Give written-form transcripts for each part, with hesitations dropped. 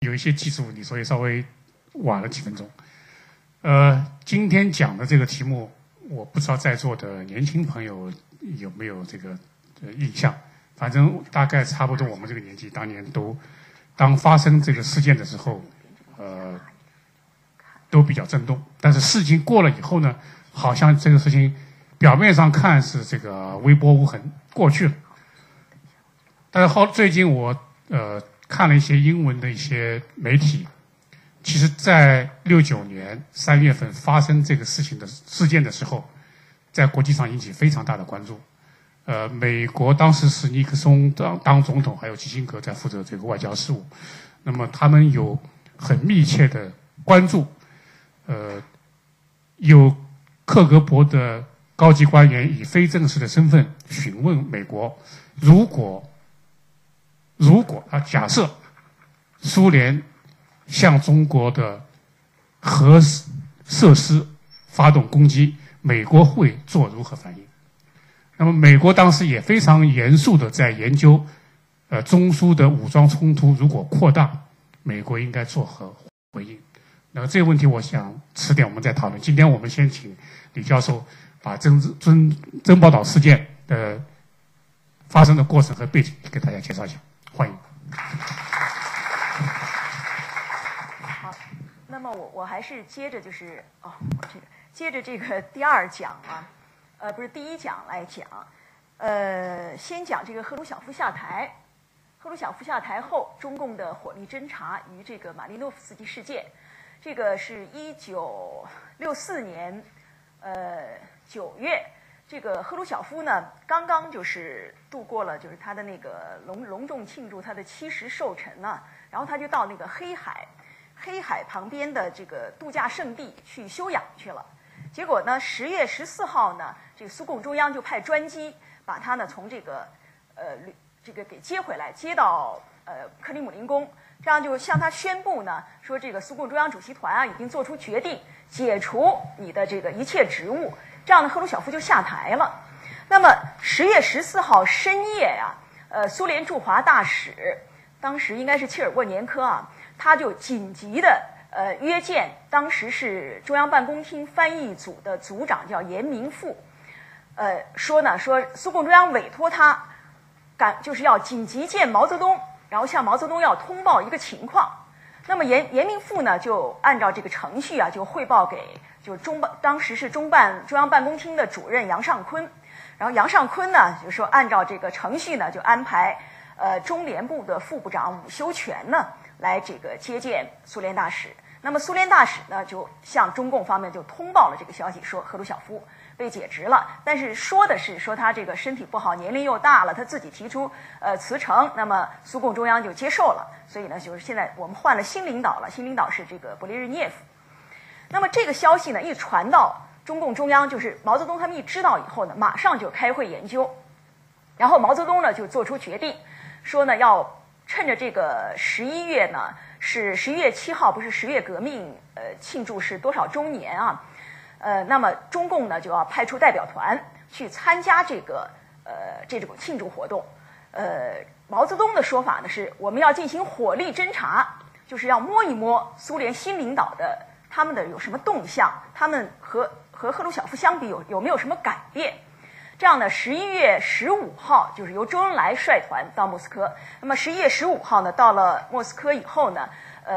有一些技术问题，所以稍微晚了几分钟。今天讲的这个题目，我不知道在座的年轻朋友有没有这个印象，反正大概差不多我们这个年纪，当年当发生这个事件的时候，都比较震动。但是事情过了以后呢，好像这个事情表面上看是这个微波无痕过去了，但是最近我看了一些英文的一些媒体，其实在69年3月份发生这个事件的时候，在国际上引起非常大的关注。美国当时是尼克松当总统，还有基辛格在负责这个外交事务，那么他们有很密切的关注。有克格勃的高级官员以非正式的身份询问美国，如果假设苏联向中国的核设施发动攻击，美国会做如何反应？那么美国当时也非常严肃地在研究，中苏的武装冲突如果扩大，美国应该作何回应？那么这个问题，我想迟点我们再讨论。今天我们先请李教授把珍宝岛事件的发生的过程和背景给大家介绍一下，欢迎。 好，那么我还是接着接着这个第二讲啊，不是第一讲来讲，先讲这个赫鲁晓夫下台。赫鲁晓夫下台后，中共的火力侦察与这个马利诺夫斯基事件。这个是1964年9月，这个赫鲁晓夫呢刚刚就是度过了就是他的那个隆重庆祝他的70寿辰啊，然后他就到那个黑海旁边的这个度假胜地去休养去了。结果呢10月14号呢，这个苏共中央就派专机把他呢从这个给接回来，接到克里姆林宫。这样就向他宣布呢，说这个苏共中央主席团啊已经做出决定，解除你的这个一切职务。这样呢，赫鲁晓夫就下台了。那么10月14号深夜呀，苏联驻华大使，当时应该是切尔沃年科啊，他就紧急的约见当时是中央办公厅翻译组的组长叫严明富，说苏共中央委托他就是要紧急见毛泽东。然后向毛泽东要通报一个情况，那么严明富呢就按照这个程序啊，就汇报给就是当时是中央办公厅的主任杨尚昆，然后杨尚昆呢就说按照这个程序呢就安排中联部的副部长伍修权呢来这个接见苏联大使。那么苏联大使呢就向中共方面就通报了这个消息，说赫鲁晓夫被解职了，但是说他这个身体不好，年龄又大了，他自己提出辞呈，那么苏共中央就接受了，所以呢就是现在我们换了新领导了，新领导是这个勃列日涅夫。那么这个消息呢一传到中共中央，就是毛泽东他们一知道以后呢，马上就开会研究，然后毛泽东呢就做出决定，说呢要趁着这个11月呢是11月7号，不是10月革命庆祝是多少周年啊？那么中共呢就要派出代表团去参加这种庆祝活动。毛泽东的说法呢是我们要进行火力侦察，就是要摸一摸苏联新领导的他们的有什么动向，他们和赫鲁晓夫相比有没有什么改变。这样呢11月15号就是由周恩来率团到莫斯科。那么11月15号呢到了莫斯科以后呢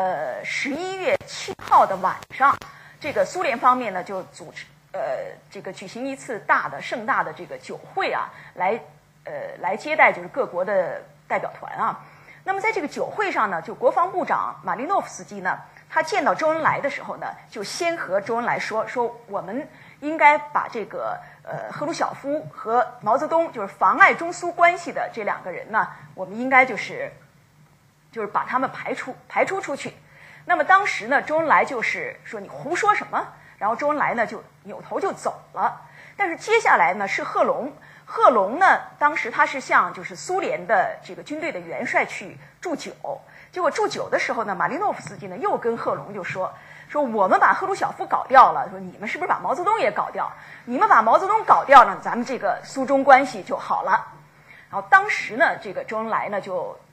，11月7号的晚上，这个苏联方面呢就组织这个举行一次盛大的这个酒会啊，来接待就是各国的代表团啊。那么在这个酒会上呢，就国防部长马利诺夫斯基呢，他见到周恩来的时候呢，就先和周恩来说我们应该把这个赫鲁晓夫和毛泽东就是妨碍中苏关系的这两个人呢，我们应该就是把他们排除出去。那么当时呢，周恩来就是说你胡说什么？然后周恩来呢就扭头就走了。但是接下来呢是贺龙呢，当时他是向就是苏联的这个军队的元帅去祝酒，结果祝酒的时候呢，马利诺夫斯基呢又跟贺龙就说我们把赫鲁晓夫搞掉了，说你们是不是把毛泽东也搞掉？你们把毛泽东搞掉了，咱们这个苏中关系就好了。然后当时呢，这个周恩来呢就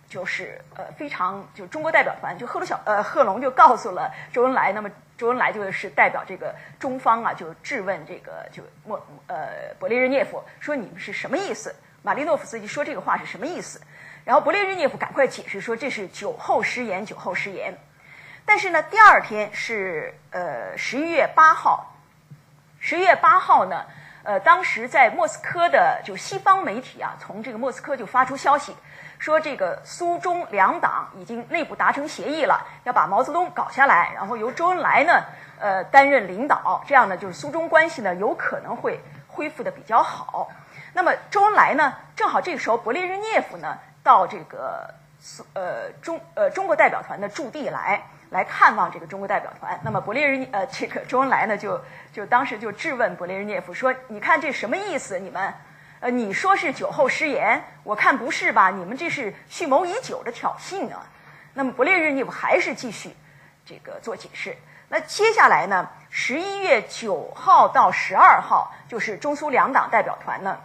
就是非常就中国代表团就贺龙就告诉了周恩来，那么周恩来就是代表这个中方啊，就质问这个勃列日涅夫说你们是什么意思？马利诺夫斯基说这个话是什么意思？然后勃列日涅夫赶快解释说这是酒后失言，酒后失言。但是呢，第二天是11月8号，11月8号呢，当时在莫斯科的就西方媒体啊，从这个莫斯科就发出消息，说这个苏中两党已经内部达成协议了，要把毛泽东搞下来，然后由周恩来呢，担任领导，这样呢，就是苏中关系呢有可能会恢复的比较好。那么周恩来呢，正好这个时候勃列日涅夫呢到这个中国代表团的驻地来看望这个中国代表团。那么这个周恩来呢就当时就质问勃列日涅夫说：“你看这什么意思？你们你说是酒后失言，我看不是吧？你们这是蓄谋已久的挑衅啊！”那么勃列日涅夫还是继续这个做解释。那接下来呢，11月9号到12号，就是中苏两党代表团呢，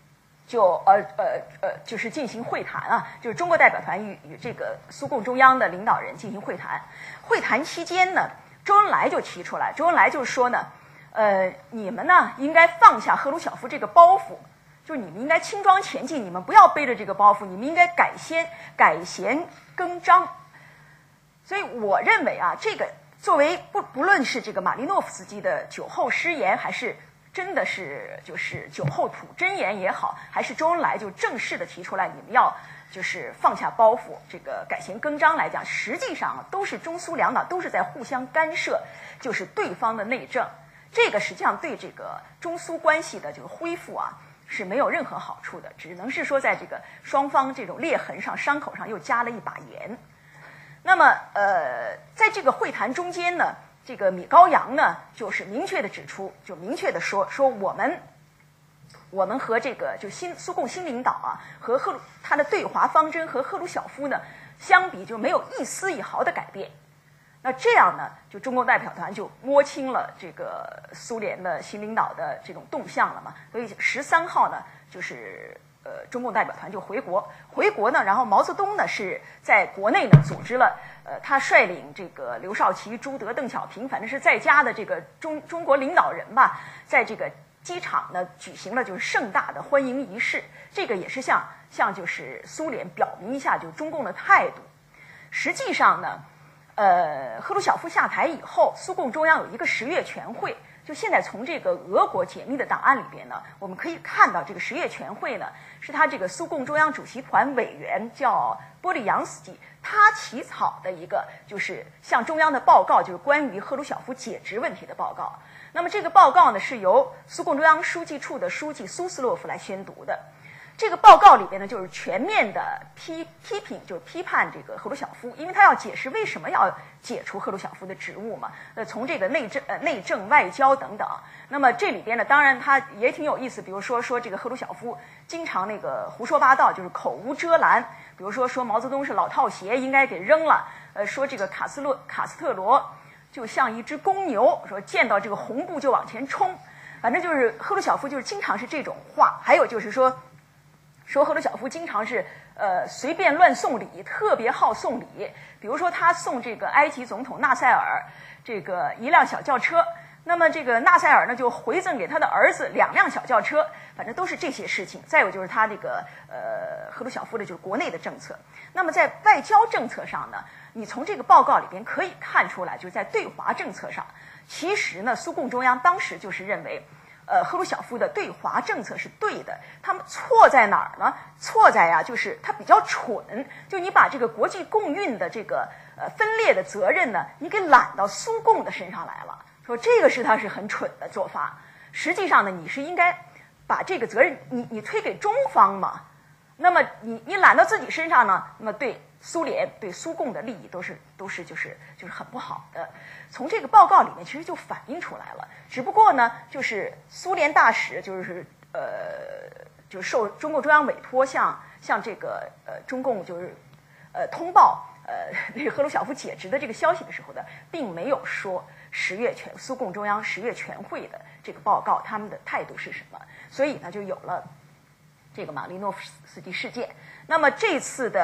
就是进行会谈啊，就是中国代表团与这个苏共中央的领导人进行会谈。会谈期间呢，周恩来就提出来，周恩来就说呢，你们呢应该放下赫鲁晓夫这个包袱，就是你们应该轻装前进，你们不要背着这个包袱，你们应该改弦更张。所以我认为啊，这个作为不论是这个马利诺夫斯基的酒后失言，还是真的是就是酒后吐真言也好，还是周恩来就正式的提出来，你们要就是放下包袱，这个改弦更张来讲，实际上都是中苏两党都是在互相干涉，就是对方的内政，这个实际上对这个中苏关系的这个恢复啊是没有任何好处的，只能是说在这个双方这种裂痕上、伤口上又加了一把盐。那么在这个会谈中间呢，这个米高扬呢就是明确的指出，就明确的说我们和这个就苏共新领导啊和他的对华方针和赫鲁晓夫呢相比，就没有一丝一毫的改变。那这样呢，就中共代表团就摸清了这个苏联的新领导的这种动向了嘛。所以13号呢，就是中共代表团就回国呢，然后毛泽东呢是在国内呢组织了他率领这个刘少奇、朱德、邓小平，反正是在家的这个中国领导人吧，在这个机场呢举行了就是盛大的欢迎仪式。这个也是向就是苏联表明一下就是中共的态度。实际上呢，赫鲁晓夫下台以后，苏共中央有一个10月全会。就现在从这个俄国解密的档案里边呢，我们可以看到这个10月全会呢，是他这个苏共中央主席团委员叫波利扬斯基，他起草的一个就是向中央的报告，就是关于赫鲁晓夫解职问题的报告。那么这个报告呢，是由苏共中央书记处的书记苏斯洛夫来宣读的。这个报告里边呢，就是全面的批评，就是批判这个赫鲁晓夫，因为他要解释为什么要解除赫鲁晓夫的职务嘛。从这个内政、外交等等。那么这里边呢，当然他也挺有意思，比如说这个赫鲁晓夫经常那个胡说八道，就是口无遮拦。比如说毛泽东是老套鞋，应该给扔了。说这个卡斯特罗就像一只公牛，说见到这个红布就往前冲。反正就是赫鲁晓夫就是经常是这种话。还有就是说赫鲁晓夫经常是随便乱送礼，特别好送礼。比如说他送这个埃及总统纳赛尔这个一辆小轿车，那么这个纳赛尔呢就回赠给他的儿子2辆小轿车，反正都是这些事情。再有就是他这个赫鲁晓夫的就是国内的政策。那么在外交政策上呢，你从这个报告里边可以看出来，就是在对华政策上，其实呢苏共中央当时就是认为赫鲁晓夫的对华政策是对的。他们错在哪儿呢？错在呀，就是他比较蠢，就你把这个国际共运的这个分裂的责任呢，你给揽到苏共的身上来了。说这个他是很蠢的做法。实际上呢，你是应该把这个责任你推给中方嘛。那么你揽到自己身上呢，那么对苏联、对苏共的利益都是就是很不好的。从这个报告里面其实就反映出来了。只不过呢，就是苏联大使就是受中共中央委托向这个中共就是通报那个赫鲁晓夫解职的这个消息的时候呢，并没有说苏共中央10月全会的这个报告他们的态度是什么。所以呢，就有了这个马利诺夫斯基事件。那么这次的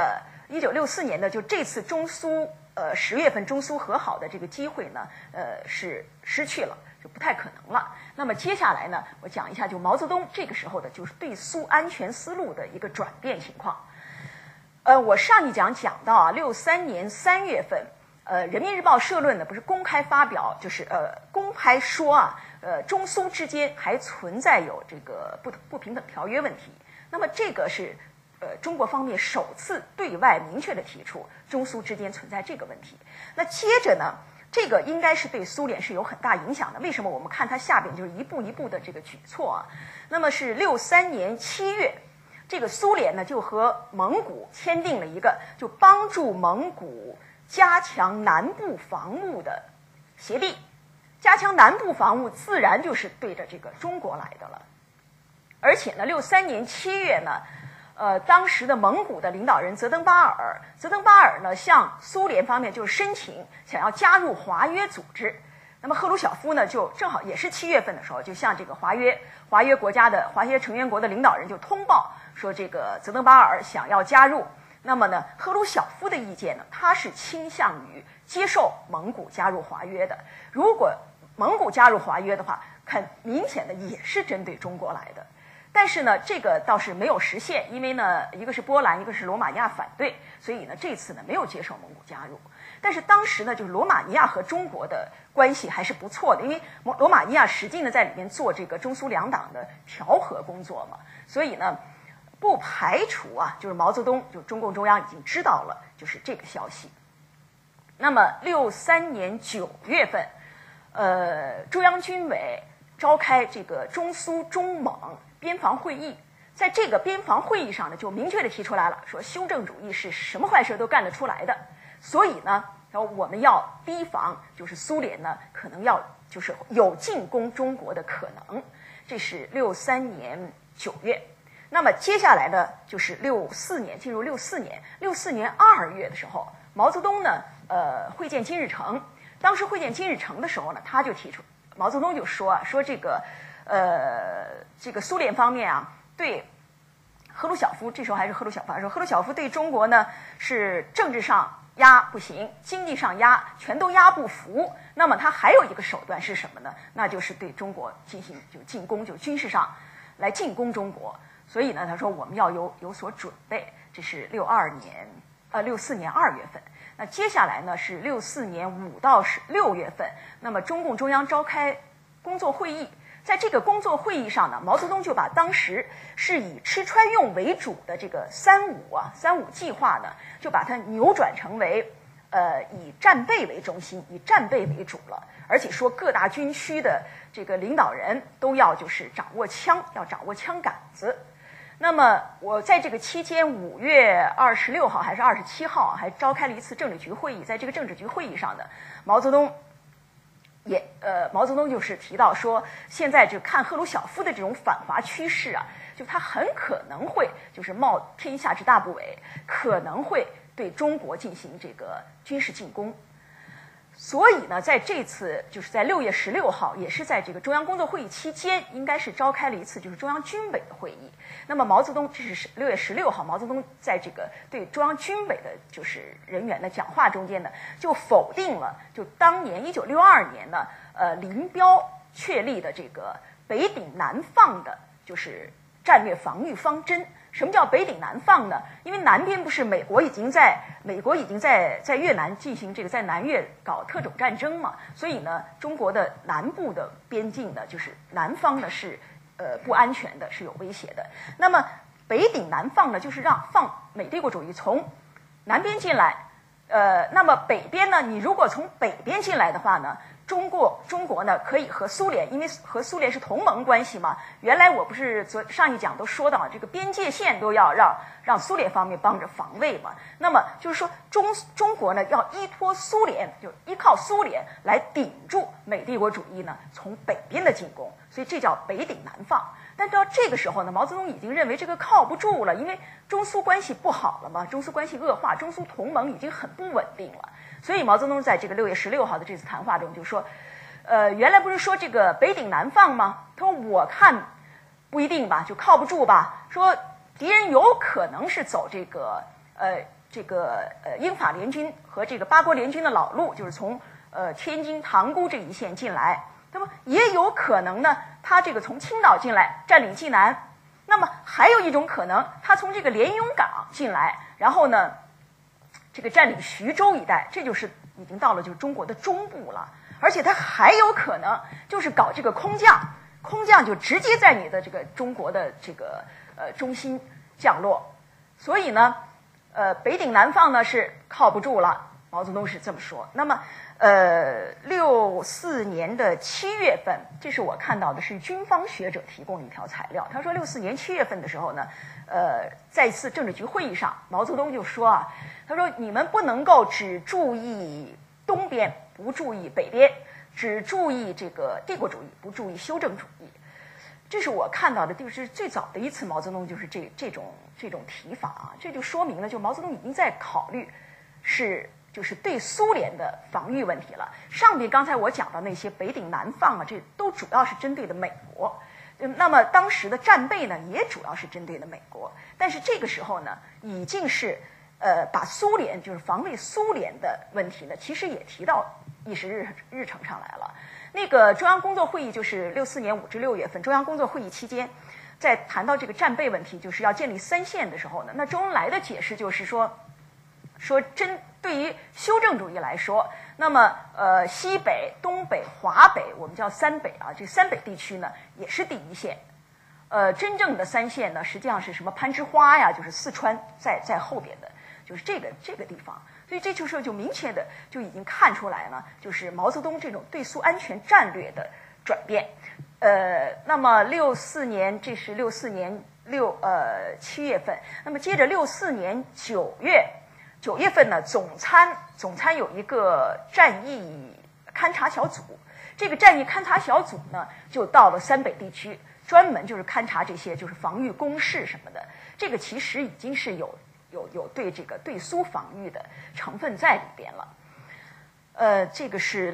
1964年呢，就这次中苏10月份中苏和好的这个机会呢，是失去了，就不太可能了。那么接下来呢，我讲一下就毛泽东这个时候的就是对苏安全思路的一个转变情况。我上一讲讲到啊，63年3月份，人民日报社论呢不是公开发表，就是公开说啊，中苏之间还存在有这个不平等条约问题。那么这个是中国方面首次对外明确的提出中苏之间存在这个问题。那接着呢，这个应该是对苏联是有很大影响的。为什么？我们看它下边就是一步一步的这个举措啊。那么是63年7月，这个苏联呢就和蒙古签订了一个就帮助蒙古加强南部防务的协定。加强南部防务自然就是对着这个中国来的了。而且呢，63年7月呢，当时的蒙古的领导人泽登巴尔呢向苏联方面就申请想要加入华约组织。那么赫鲁晓夫呢就正好也是7月份的时候，就向这个华约国家的华约成员国的领导人就通报说，这个泽登巴尔想要加入。那么呢，赫鲁晓夫的意见呢，他是倾向于接受蒙古加入华约的。如果蒙古加入华约的话，很明显的也是针对中国来的。但是呢，这个倒是没有实现，因为呢，一个是波兰，一个是罗马尼亚反对，所以呢，这次呢没有接受蒙古加入。但是当时呢，就是罗马尼亚和中国的关系还是不错的，因为罗马尼亚实际呢在里面做这个中苏两党的调和工作嘛，所以呢，不排除啊，就是毛泽东就中共中央已经知道了就是这个消息。那么63年9月份，中央军委召开这个中苏中蒙边防会议，在这个边防会议上呢，就明确的提出来了，说修正主义是什么坏事都干得出来的，所以呢，然后我们要提防，就是苏联呢可能要就是有进攻中国的可能。这是63年9月。那么接下来呢，就是64年，进入64年2月的时候，毛泽东呢，会见金日成。当时会见金日成的时候呢，他就提出，毛泽东就说啊，说这个苏联方面啊，对赫鲁晓夫，这时候还是赫鲁晓夫，说赫鲁晓夫对中国呢是政治上压不行，经济上压，全都压不服。那么他还有一个手段是什么呢？那就是对中国进行就进攻，就军事上来进攻中国。所以呢，他说我们要有所准备。这是64年2月份。那接下来呢是64年5到6月份，那么中共中央召开工作会议。在这个工作会议上呢，毛泽东就把当时是以吃穿用为主的这个三五计划呢，就把它扭转成为以战备为中心，以战备为主了。而且说各大军区的这个领导人都要就是掌握枪，要掌握枪杆子。那么我在这个期间，5月26号还是27号还召开了一次政治局会议。在这个政治局会议上呢，毛泽东就是提到说，现在就看赫鲁晓夫的这种反华趋势啊，就他很可能会就是冒天下之大不韪，可能会对中国进行这个军事进攻。所以呢，在这次就是在6月16号，也是在这个中央工作会议期间，应该是召开了一次就是中央军委的会议。那么毛泽东，这是6月16号，毛泽东在这个对中央军委的就是人员的讲话中间呢，就否定了就当年1962年呢，林彪确立的这个北顶南放的就是战略防御方针。什么叫北顶南放呢？因为南边不是美国已经在越南进行这个在南越搞特种战争嘛，所以呢，中国的南部的边境呢，就是南方呢是不安全的，是有威胁的。那么北顶南放呢，就是让放美帝国主义从南边进来，那么北边呢，你如果从北边进来的话呢，中国呢可以和苏联，因为和苏联是同盟关系嘛。原来我不是上一讲都说到，这个边界线都要让苏联方面帮着防卫嘛。那么就是说中国呢要依靠苏联来顶住美帝国主义呢从北边的进攻，所以这叫北顶南放。但到这个时候呢，毛泽东已经认为这个靠不住了，因为中苏关系不好了嘛，中苏关系恶化，中苏同盟已经很不稳定了。所以毛泽东在这个6月16号的这次谈话中就说，原来不是说这个北顶南放吗？他说我看不一定吧，就靠不住吧。说敌人有可能是走这个这个英法联军和这个八国联军的老路，就是从天津塘沽这一线进来。那么也有可能呢，他这个从青岛进来占领济南。那么还有一种可能，他从这个连云港进来，然后呢，这个占领徐州一带，这就是已经到了就是中国的中部了。而且他还有可能就是搞这个空降，空降就直接在你的这个中国的这个中心降落。所以呢，北顶南放呢是靠不住了，毛泽东是这么说。那么64年的7月份，这是我看到的是军方学者提供的一条材料。他说64年7月份的时候呢，在一次政治局会议上，毛泽东就说啊，他说你们不能够只注意东边，不注意北边，只注意这个帝国主义，不注意修正主义。这是我看到的，就是最早的一次毛泽东就是这种提法啊，这就说明了，就毛泽东已经在考虑就是对苏联的防御问题了。上面刚才我讲的那些北顶南放啊，这都主要是针对的美国。那么当时的战备呢，也主要是针对的美国。但是这个时候呢，已经是把苏联就是防卫苏联的问题呢，其实也提到议事日程上来了。那个中央工作会议就是64年5至6月份中央工作会议期间，在谈到这个战备问题，就是要建立3线的时候呢，那周恩来的解释就是说对于修正主义来说，那么西北、东北、华北，我们叫三北啊，这三北地区呢也是第一线。真正的3线呢，实际上是什么攀枝花呀，就是四川在后边的，就是这个地方。所以这就是就明确的就已经看出来呢，就是毛泽东这种对苏安全战略的转变。那么64年，这是64年7月份，那么接着64年9月份呢，总参有一个战役勘察小组，这个战役勘察小组呢，就到了三北地区，专门就是勘察这些就是防御工事什么的。这个其实已经是有对这个对苏防御的成分在里边了。这个是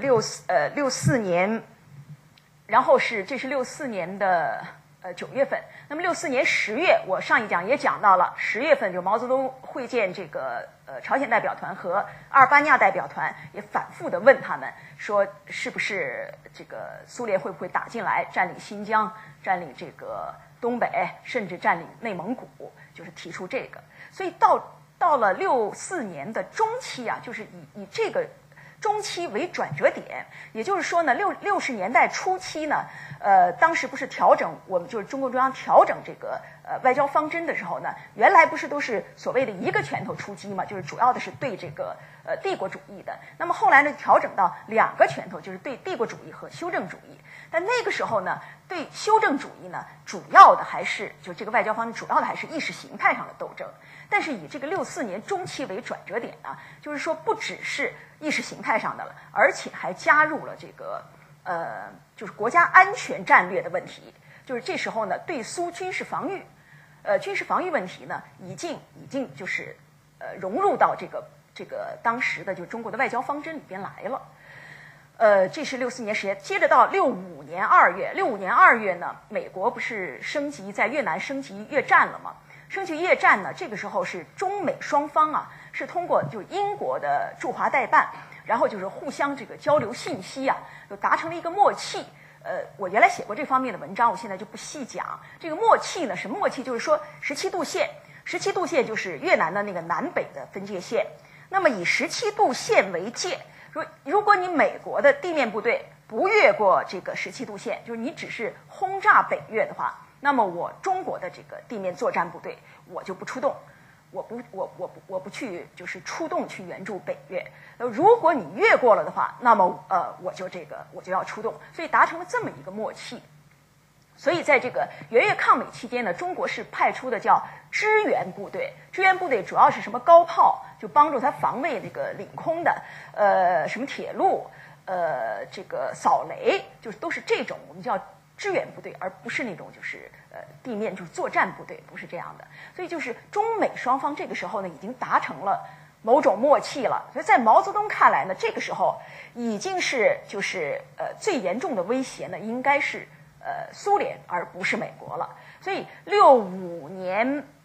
64年，然后这是64年的9月份。那么64年10月，我上一讲也讲到了，10月份就毛泽东会见这个朝鲜代表团和阿尔巴尼亚代表团，也反复的问他们说，是不是这个苏联会不会打进来，占领新疆，占领这个东北，甚至占领内蒙古，就是提出这个。所以到了64年的中期啊，就是以这个中期为转折点，也就是说呢，60年代初期呢，当时不是调整我们就是中共中央调整这个外交方针的时候呢，原来不是都是所谓的一个拳头出击嘛，就是主要的是对这个帝国主义的。那么后来呢，调整到2个拳头，就是对帝国主义和修正主义。但那个时候呢，对修正主义呢，主要的还是就这个外交方针主要的还是意识形态上的斗争。但是以这个64年中期为转折点呢，就是说不只是意识形态上的了，而且还加入了这个就是国家安全战略的问题。就是这时候呢，对苏军事防御问题呢，已经就是融入到这个当时的就中国的外交方针里边来了。这是64年10月，接着到65年2月，65年2月呢，美国不是在越南升级越战了吗？升级越战呢，这个时候是中美双方啊，是通过就英国的驻华代办，然后就是互相这个交流信息啊，就达成了一个默契。我原来写过这方面的文章，我现在就不细讲。这个默契呢，什么默契？就是说17度线就是越南的那个南北的分界线。那么以17度线为界，如果你美国的地面部队不越过这个17度线，就是你只是轰炸北越的话，那么我中国的这个地面作战部队我就不出动，我不去就是出动去援助北越。如果你越过了的话，那么我就要出动，所以达成了这么一个默契。所以在这个援越抗美期间呢，中国是派出的叫支援部队，支援部队主要是什么高炮，就帮助他防卫这个领空的，什么铁路，这个扫雷，就是都是这种我们叫支援部队，而不是那种就是地面就是作战部队，不是这样的。所以就是中美双方这个时候呢，已经达成了某种默契了。所以在毛泽东看来呢，这个时候已经是就是最严重的威胁呢，应该是苏联而不是美国了。所以65年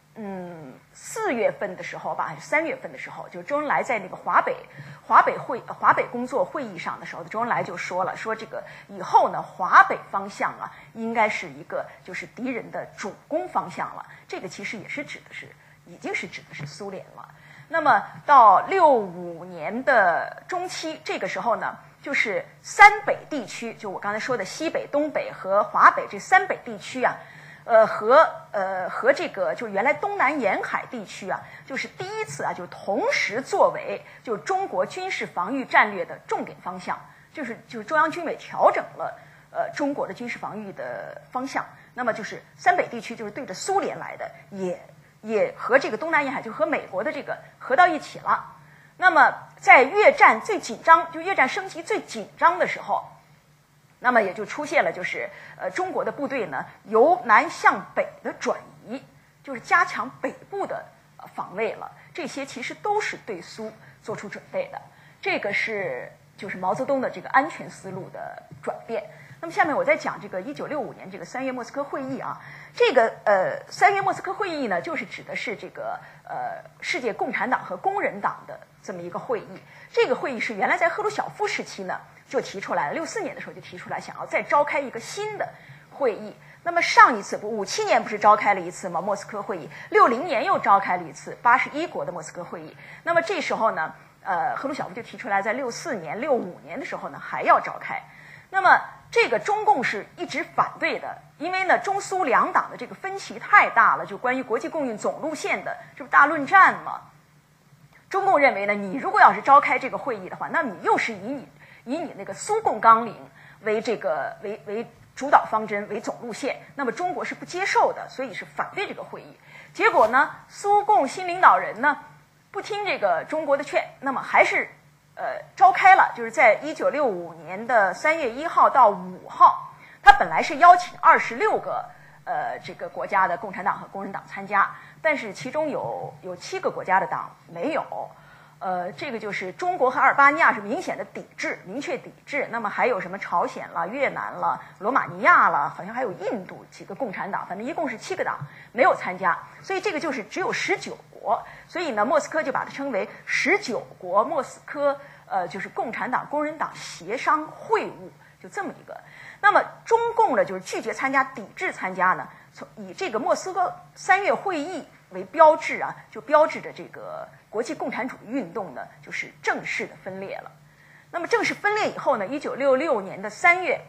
4月份的时候吧，还是3月份的时候，就周恩来在那个华北工作会议上的时候，周恩来就说了，说这个以后呢，华北方向啊，应该是一个就是敌人的主攻方向了。这个其实也是已经是指的是苏联了。那么到65年的中期，这个时候呢，就是三北地区，就我刚才说的西北、东北和华北这三北地区啊。和这个就原来东南沿海地区啊，就是第一次啊，就同时作为就中国军事防御战略的重点方向，就是中央军委调整了中国的军事防御的方向。那么就是三北地区就是对着苏联来的，也和这个东南沿海就和美国的这个合到一起了。那么在越战最紧张，就越战升级最紧张的时候。那么也就出现了，就是中国的部队呢由南向北的转移，就是加强北部的防卫了。这些其实都是对苏做出准备的。这个是就是毛泽东的这个安全思路的转变。那么下面我再讲这个1965年这个3月莫斯科会议啊。这个3月莫斯科会议呢，就是指的是这个世界共产党和工人党的这么一个会议。这个会议是原来在赫鲁晓夫时期呢。就提出来了，64年的时候就提出来，想要再召开一个新的会议。那么上一次57年不是召开了一次吗？莫斯科会议，60年又召开了一次81国的莫斯科会议。那么这时候呢，赫鲁晓夫就提出来，在64年、65年的时候呢还要召开。那么这个中共是一直反对的，因为呢中苏两党的这个分歧太大了，就关于国际共运总路线的，这不大论战吗？中共认为呢，你如果要是召开这个会议的话，那你又是以你那个苏共纲领为这个为主导方针为总路线，那么中国是不接受的，所以是反对这个会议。结果呢，苏共新领导人呢不听这个中国的劝，那么还是召开了，就是在1965年的3月1号到5号，他本来是邀请26个这个国家的共产党和工人党参加，但是其中有7个国家的党没有。这个就是中国和阿尔巴尼亚是明显的抵制，明确抵制。那么还有什么朝鲜了、越南了、罗马尼亚了，好像还有印度几个共产党，反正一共是7个党没有参加。所以这个就是只有19国。所以呢，莫斯科就把它称为19国莫斯科就是共产党、工人党协商会晤，就这么一个。那么中共呢，就是拒绝参加、抵制参加呢，以这个莫斯科3月会议为标志啊，就标志着这个国际共产主义运动呢，就是正式的分裂了。那么正式分裂以后呢，1966年的3月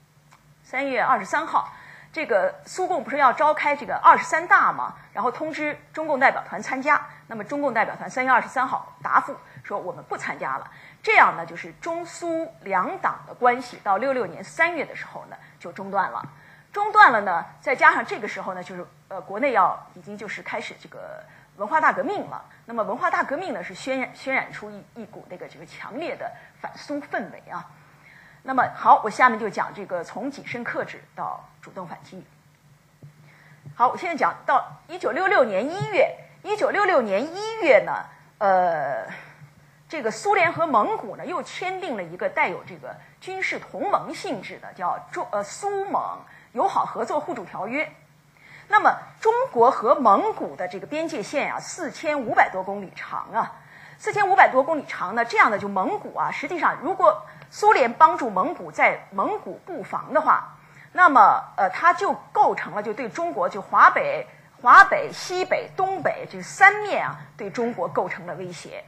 23号，这个苏共不是要召开这个23大嘛，然后通知中共代表团参加。那么中共代表团3月23号答复说我们不参加了。这样呢，就是中苏两党的关系到66年3月的时候呢就中断了。中断了呢，再加上这个时候呢，就是国内已经就是开始这个文化大革命了。那么文化大革命呢，是渲染出一股这个强烈的反苏氛围啊。那么好，我下面就讲这个从谨慎克制到主动反击。好，我现在讲到1966年1月。1966年1月呢，这个苏联和蒙古呢又签订了一个带有这个军事同盟性质的叫苏蒙友好合作互助条约。那么中国和蒙古的这个边界线啊，4500多公里长啊，4500多公里长呢，这样的就蒙古啊，实际上如果苏联帮助蒙古在蒙古布防的话，那么它就构成了就对中国就华北、西北、东北这3面啊，对中国构成了威胁。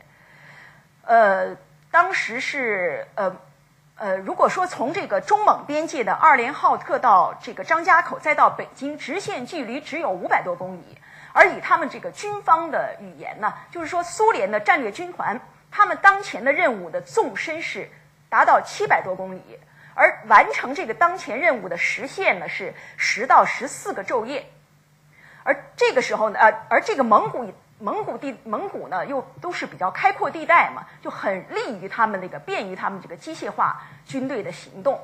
当时是如果说从这个中蒙边界的2连浩特到这个张家口再到北京，直线距离只有500多公里，而以他们这个军方的语言呢，就是说苏联的战略军团，他们当前的任务的纵深是达到700多公里，而完成这个当前任务的时限呢是10到14个昼夜，而这个时候呢，而这个蒙古呢又都是比较开阔地带嘛，就很利于他们那个便于他们这个机械化军队的行动。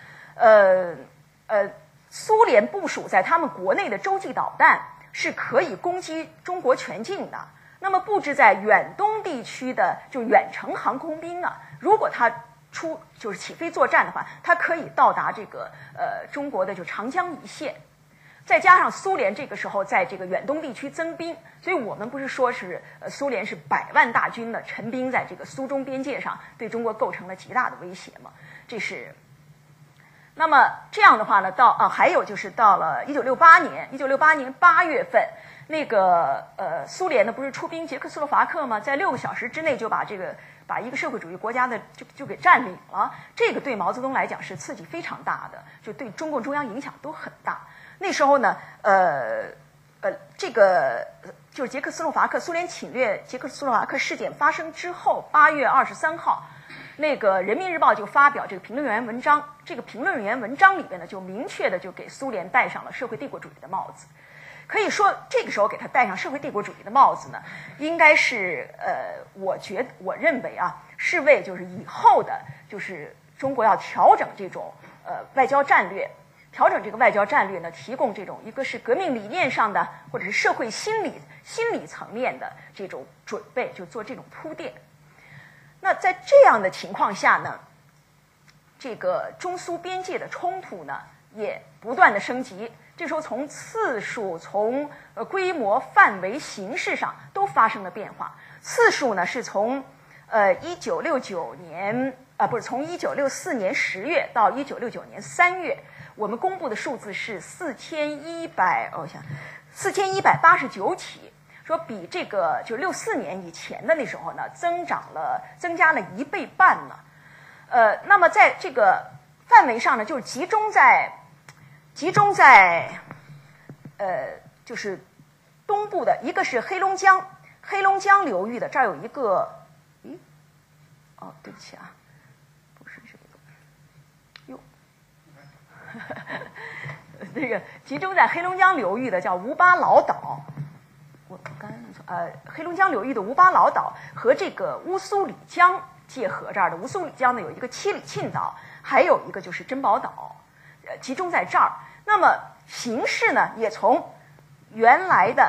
苏联部署在他们国内的洲际导弹是可以攻击中国全境的。那么布置在远东地区的就远程航空兵啊，如果它就是起飞作战的话，它可以到达这个中国的就长江一线。 再加上苏联这个时候在这个远东地区增兵，所以我们不是说是苏联是100万大军呢陈兵在这个苏中边界上，对中国构成了极大的威胁嘛？这是。那么这样的话呢，还有就是到了1968年8月份，那个苏联呢不是出兵捷克斯洛伐克吗？在6个小时之内就把一个社会主义国家的就给占领了。这个对毛泽东来讲是刺激非常大的，就对中共中央影响都很大。那时候呢，这个就是捷克斯洛伐克苏联侵略捷克斯洛伐克事件发生之后，8月23号。那个《人民日报》就发表这个评论员文章，这个评论员文章里边呢，就明确的就给苏联戴上了社会帝国主义的帽子。可以说，这个时候给他戴上社会帝国主义的帽子呢，应该是我认为啊，是为就是以后的，就是中国要调整这种外交战略，调整这个外交战略呢，提供这种一个是革命理念上的，或者是社会心理层面的这种准备，就做这种铺垫。那在这样的情况下呢，这个中苏边界的冲突呢也不断的升级。这时候从次数、从规模、范围、形式上都发生了变化。次数呢是从1964年10月到1969年3月，我们公布的数字是4189起。说比这个就64年以前的那时候呢，增加了1倍半呢。那么在这个范围上呢，就是集中在就是东部的一个是黑龙江流域的，这儿有一个，对不起啊，不是这个，哟，这个集中在黑龙江流域的叫乌巴劳岛。我刚才黑龙江流域的乌巴劳岛和这个乌苏里江界河这儿的乌苏里江呢，有一个七里沁岛，还有一个就是珍宝岛，集中在这儿。那么形势呢，也从原来的，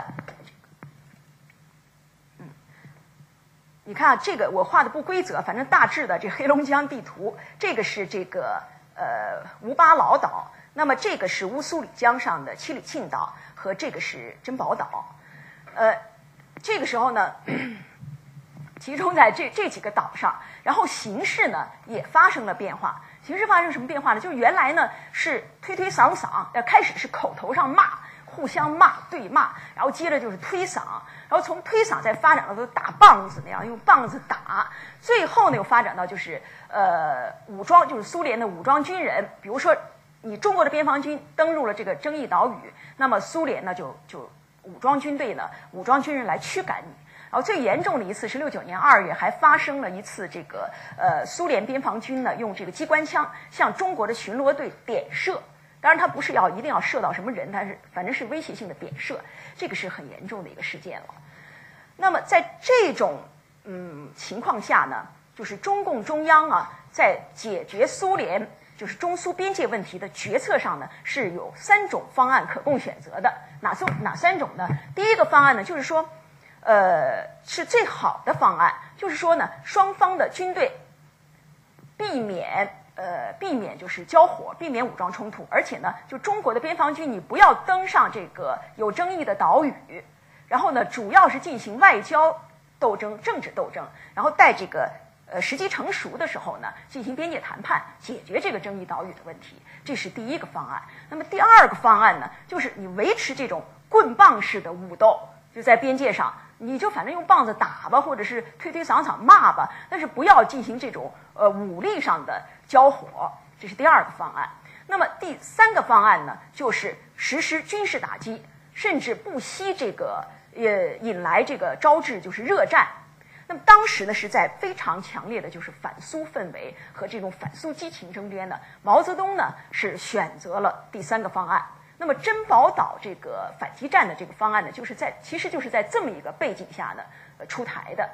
你看啊，这个我画的不规则，反正大致的这黑龙江地图，这个是这个乌巴劳岛，那么这个是乌苏里江上的七里沁岛，和这个是珍宝岛。这个时候呢，集中在这几个岛上，然后形势呢也发生了变化。形势发生什么变化呢？就是原来呢是推推搡搡，开始是口头上骂，互相骂对骂，然后接着就是推搡，然后从推搡再发展到打棒子那样用棒子打，最后呢又发展到就是武装，就是苏联的武装军人，比如说你中国的边防军登陆了这个争议岛屿，那么苏联呢就武装军队呢，武装军人来驱赶你。然后最严重的一次是69年2月，还发生了一次这个苏联边防军呢用这个机关枪向中国的巡逻队点射。当然，它不是一定要射到什么人，但是反正是威胁性的点射，这个是很严重的一个事件了。那么在这种情况下呢，就是中共中央啊，在解决苏联就是中苏边界问题的决策上呢，是有3种方案可供选择的。哪3种呢？第一个方案呢，就是说，是最好的方案，就是说呢，双方的军队避免就是交火，避免武装冲突，而且呢，就中国的边防军你不要登上这个有争议的岛屿，然后呢，主要是进行外交斗争、政治斗争，然后待这个时机成熟的时候呢，进行边界谈判，解决这个争议岛屿的问题，这是第一个方案。那么第二个方案呢，就是你维持这种棍棒式的武斗，就在边界上，你就反正用棒子打吧，或者是推推搡搡骂吧，但是不要进行这种武力上的交火，这是第二个方案。那么第3个方案呢，就是实施军事打击，甚至不惜这个引来这个招致就是热战。那么当时呢，是在非常强烈的就是反苏氛围和这种反苏激情中间呢，毛泽东呢是选择了第3个方案。那么珍宝岛这个反击战的这个方案呢，其实就是在这么一个背景下呢出台的。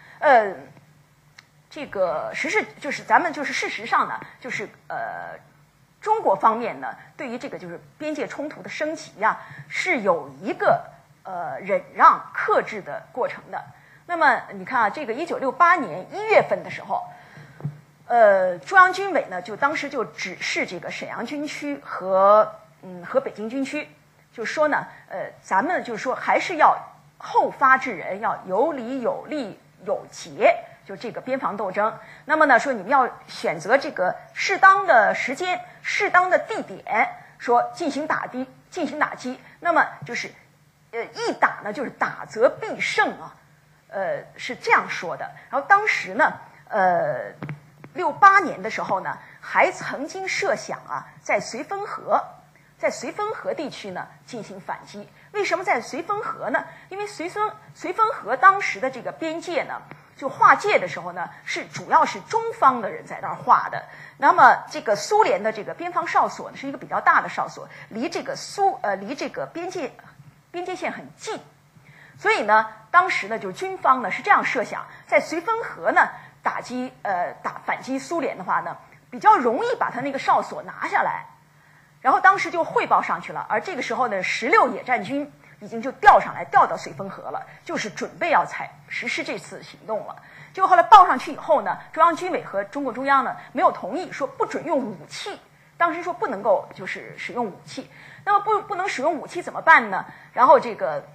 这个咱们事实上呢，就是中国方面呢，对于这个就是边界冲突的升级啊，是有一个忍让克制的过程的。那么你看啊，这个1968年1月份的时候，中央军委呢当时就指示这个沈阳军区和北京军区， 就是说呢，咱们就是说还是要后发制人，要有理有利有节，就这个边防斗争。那么呢，说你们要选择这个适当的时间、适当的地点，说进行打击。那么就是一打呢，就是打则必胜啊，是这样说的。然后当时呢，68年的时候呢，还曾经设想啊，在绥芬河地区呢进行反击。为什么在绥芬河呢？因为绥芬河当时的这个边界呢，就划界的时候呢，主要是中方的人在那儿划的。那么这个苏联的这个边防哨所呢，是一个比较大的哨所，离这个边界线很近。所以呢，当时呢，就是军方呢是这样设想，在绥芬河呢反击苏联的话呢，比较容易把他那个哨所拿下来。然后当时就汇报上去了，而这个时候呢，16野战军已经就调到绥芬河了，就是准备要实施这次行动了。结果后来报上去以后呢，中央军委和中共中央呢没有同意，说不准用武器。当时说不能够就是使用武器，那么不能使用武器怎么办呢？然后这个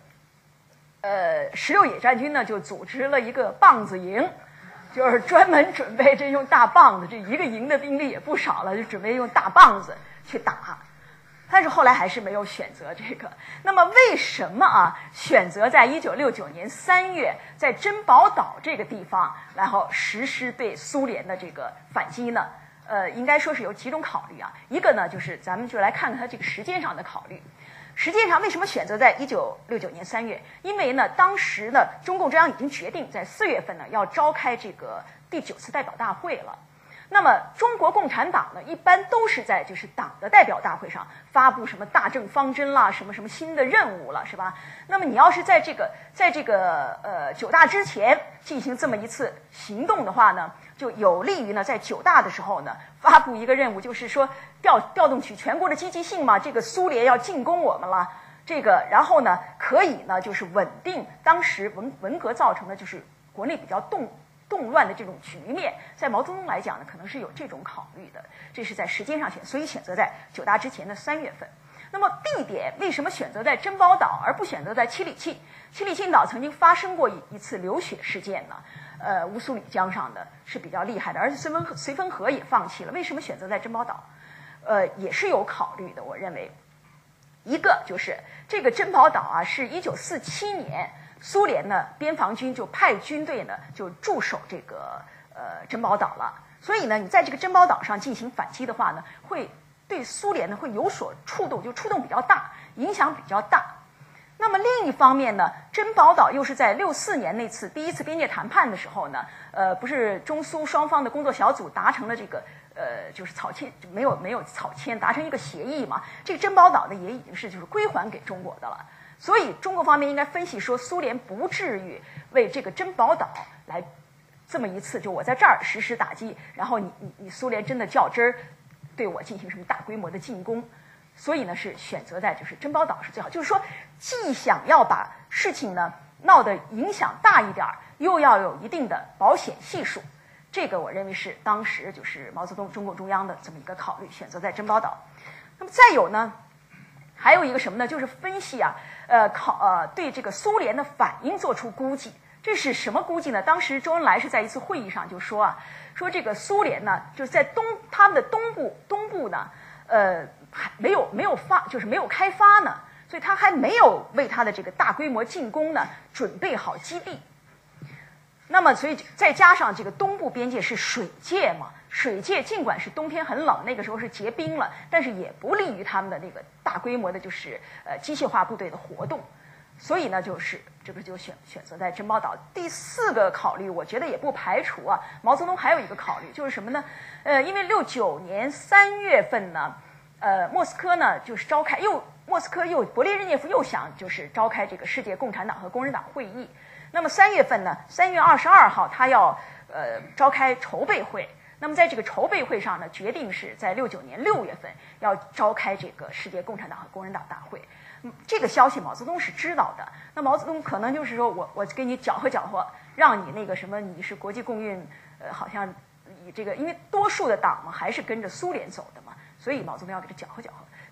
16野战军呢就组织了一个棒子营，就是专门准备这用大棒子，这一个营的兵力也不少了，就准备用大棒子去打。但是后来还是没有选择这个。那么为什么啊选择在1969年3月在珍宝岛这个地方，然后实施对苏联的这个反击呢？应该说是有几种考虑啊。一个呢，就是咱们就来看看它这个时间上的考虑。实际上，为什么选择在1969年3月？因为呢，当时呢，中共中央已经决定在4月份呢要召开这个第9次代表大会了。那么，中国共产党呢，一般都是在就是党的代表大会上发布什么大政方针啦，什么新的任务了，是吧？那么你要是在这个9大之前进行这么一次行动的话呢，就有利于呢在9大的时候呢发布一个任务，就是说调动起全国的积极性嘛。这个苏联要进攻我们了，然后呢可以呢就是稳定当时文革造成的就是国内比较动乱的这种局面，在毛泽东来讲呢，可能是有这种考虑的。这是在时间上所以选择在9大之前的3月份。那么地点为什么选择在珍宝岛而不选择在七里沁？七里沁岛曾经发生过一次流血事件呢，乌苏里江上的是比较厉害的，而且绥芬河也放弃了。为什么选择在珍宝岛？也是有考虑的，我认为。一个就是这个珍宝岛啊，是1947年。苏联呢，边防军就派军队呢，就驻守这个珍宝岛了。所以呢，你在这个珍宝岛上进行反击的话呢，会对苏联呢会有所触动，就触动比较大，影响比较大。那么另一方面呢，珍宝岛又是在64年那次第一次边界谈判的时候呢，不是中苏双方的工作小组达成了这个就是没有草签，达成一个协议嘛。这个珍宝岛呢也已经是就是归还给中国的了。所以中国方面应该分析说，苏联不至于为这个珍宝岛来这么一次，就我在这儿实施打击，然后你苏联真的较真儿对我进行什么大规模的进攻。所以呢，是选择在就是珍宝岛是最好，就是说既想要把事情呢闹得影响大一点，又要有一定的保险系数。这个我认为是当时就是毛泽东中共中央的这么一个考虑，选择在珍宝岛。那么再有呢，还有一个什么呢？就是分析啊，对这个苏联的反应做出估计。这是什么估计呢？当时周恩来是在一次会议上就说啊，说这个苏联呢，就是在他们的东部呢，还没有开发呢，所以他还没有为他的这个大规模进攻呢准备好基地。那么，所以再加上这个东部边界是水界嘛，水界尽管是冬天很冷，那个时候是结冰了，但是也不利于他们的那个大规模的，就是机械化部队的活动。所以呢，就是这个就选择在珍宝岛。第四个考虑，我觉得也不排除啊，毛泽东还有一个考虑就是什么呢？因为69年3月份呢，莫斯科呢就是勃列日涅夫又想就是召开这个世界共产党和工人党会议。那么3月份呢，3月22号他要召开筹备会。那么在这个筹备会上呢，决定是在69年6月份要召开这个世界共产党和工人党大会。这个消息毛泽东是知道的。那毛泽东可能就是说我给你搅和搅和，让你那个什么你是国际共运，好像以这个，因为多数的党嘛还是跟着苏联走的嘛，所以毛泽东要给他搅和搅和。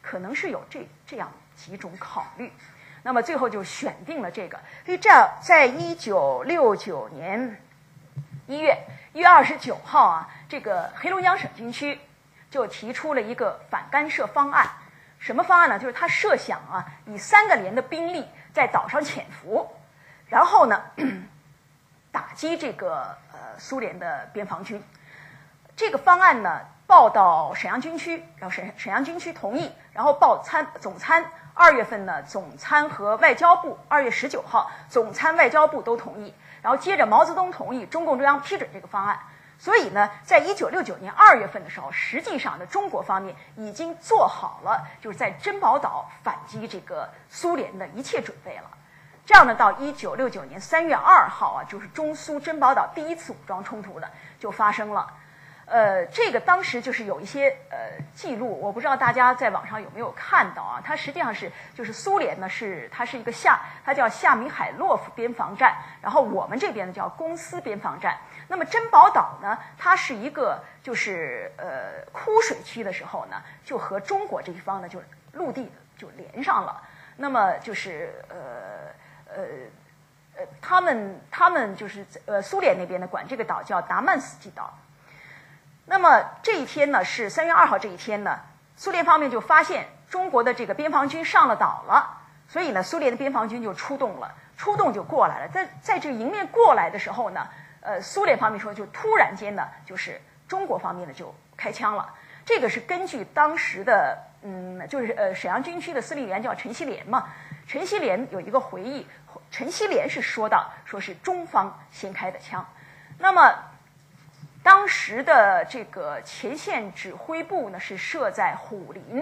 可能是有这样几种考虑。那么最后就选定了这个。所以这样，在1969年1月29号啊，这个黑龙江省军区就提出了一个反干涉方案。什么方案呢？就是他设想啊，以3个连的兵力在岛上潜伏，然后呢打击这个苏联的边防军。这个方案呢报到沈阳军区，然后沈阳军区同意，然后报总参。2月份呢，总参和外交部2月19号，总参外交部都同意，然后接着毛泽东同意，中共中央批准这个方案。所以呢，在1969年2月份的时候，实际上呢，中国方面已经做好了就是在珍宝岛反击这个苏联的一切准备了。这样呢，到1969年3月2号啊，就是中苏珍宝岛第一次武装冲突呢就发生了。这个当时就是有一些记录，我不知道大家在网上有没有看到啊？它实际上就是苏联呢它是一个它叫夏米海洛夫边防站，然后我们这边呢叫公司边防站。那么珍宝岛呢，它是一个就是枯水期的时候呢，就和中国这一方呢就陆地就连上了。那么就是他们就是苏联那边呢管这个岛叫达曼斯基岛。那么这一天呢，是3月2号这一天呢，苏联方面就发现中国的这个边防军上了岛了，所以呢，苏联的边防军就出动就过来了。在这个迎面过来的时候呢，苏联方面说就突然间呢，就是中国方面呢就开枪了。这个是根据当时的就是沈阳军区的司令员叫陈锡联嘛，陈锡联有一个回忆，陈锡联是说是中方先开的枪。那么当时的这个前线指挥部呢是设在虎林，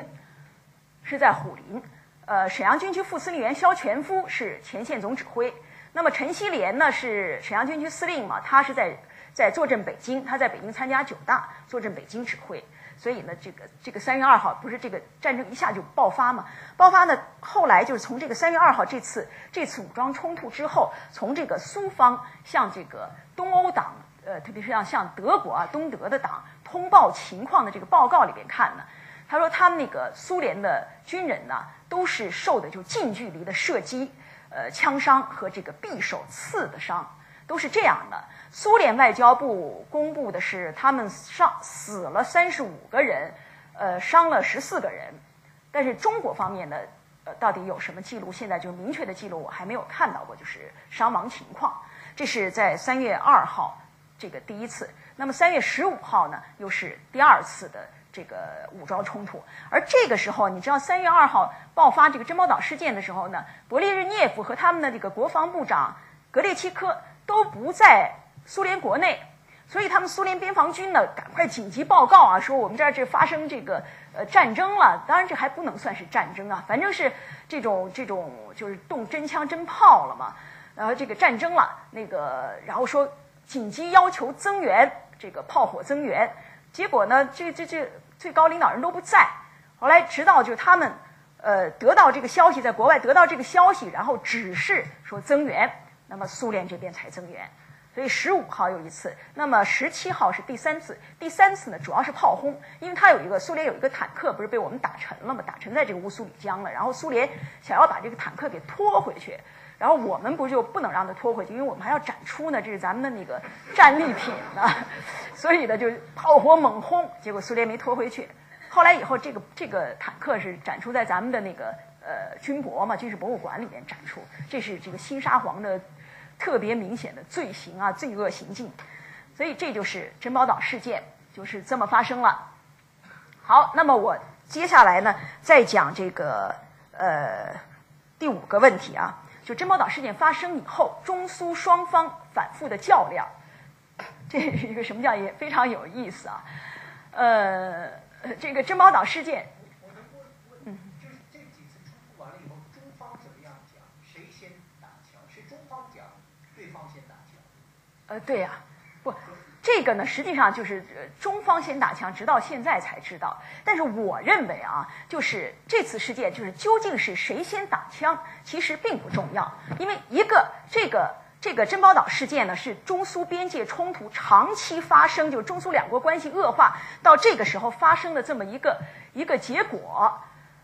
沈阳军区副司令员肖全夫是前线总指挥。那么陈锡联呢是沈阳军区司令嘛，他是在坐镇北京，他在北京参加9大，坐镇北京指挥。所以呢，这个3月2号不是这个战争一下就爆发嘛？爆发呢，后来就是从这个3月2号这次武装冲突之后，从这个苏方向这个东欧党。特别是像德国啊，东德的党通报情况的这个报告里边看呢，他说他们那个苏联的军人呢，都是受的就近距离的射击、枪伤和这个匕首刺的伤，都是这样的。苏联外交部公布的是他们死了35个人，伤了14个人，但是中国方面的到底有什么记录？现在就明确的记录我还没有看到过，就是伤亡情况。这是在3月2号。这个第一次，那么3月15号呢，又是第2次的这个武装冲突。而这个时候，你知道3月2号爆发这个珍宝岛事件的时候呢，勃列日涅夫和他们的这个国防部长格列齐科都不在苏联国内，所以他们苏联边防军呢，赶快紧急报告啊，说我们这发生这个战争了。当然这还不能算是战争啊，反正是这种就是动真枪真炮了嘛。然后这个战争了，然后说。紧急要求增援，这个炮火增援，结果呢，这最高领导人都不在。后来直到就是他们得到这个消息，在国外得到这个消息，然后指示说增援，那么苏联这边才增援。所以15号有一次，那么17号是第3次。第3次呢，主要是炮轰，因为苏联有一个坦克不是被我们打沉了嘛，打沉在这个乌苏里江了，然后苏联想要把这个坦克给拖回去。然后我们就不能让它拖回去，因为我们还要展出呢，这是咱们的那个战利品呢，所以呢就炮火猛轰，结果苏联没拖回去。后来以后，这个坦克是展出在咱们的那个军事博物馆里面展出，这是这个新沙皇的特别明显的罪行啊，罪恶行径。所以这就是珍宝岛事件，就是这么发生了。好，那么我接下来呢再讲这个第5个问题啊。就珍宝岛事件发生以后，中苏双方反复的较量，这是一个什么叫也非常有意思啊。这个珍宝岛事件， 就是这几次冲突完了以后，中方怎么样讲？谁先打枪？是中方讲，对方先打枪？ 对呀，不。这个呢，实际上就是中方先打枪，直到现在才知道。但是我认为啊，就是这次事件，就是究竟是谁先打枪，其实并不重要，因为这个珍宝岛事件呢，是中苏边界冲突长期发生，就是中苏两国关系恶化到这个时候发生的这么一个结果。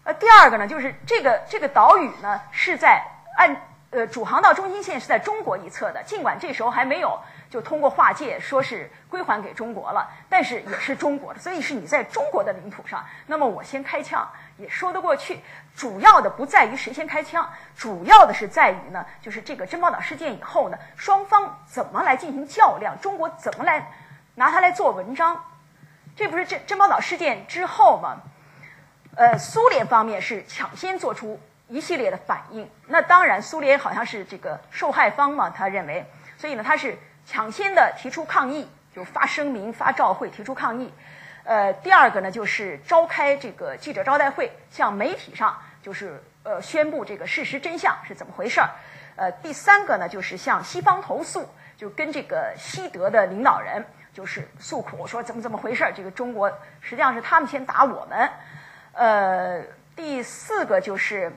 第二个呢，就是这个岛屿呢是在主航道中心线是在中国一侧的，尽管这时候还没有就通过划界说是归还给中国了，但是也是中国的，所以是你在中国的领土上，那么我先开枪也说得过去。主要的不在于谁先开枪，主要的是在于呢，就是这个珍宝岛事件以后呢，双方怎么来进行较量，中国怎么来拿它来做文章。这不是珍宝岛事件之后吗？苏联方面是抢先做出一系列的反应，那当然苏联好像是这个受害方嘛，他认为，所以呢他是抢先的提出抗议，就发声明发照会提出抗议。第二个呢就是召开这个记者招待会，向媒体上就是宣布这个事实真相是怎么回事儿。第三个呢就是向西方投诉，就跟这个西德的领导人就是诉苦，说怎么回事儿，这个中国实际上是他们先打我们。第四个就是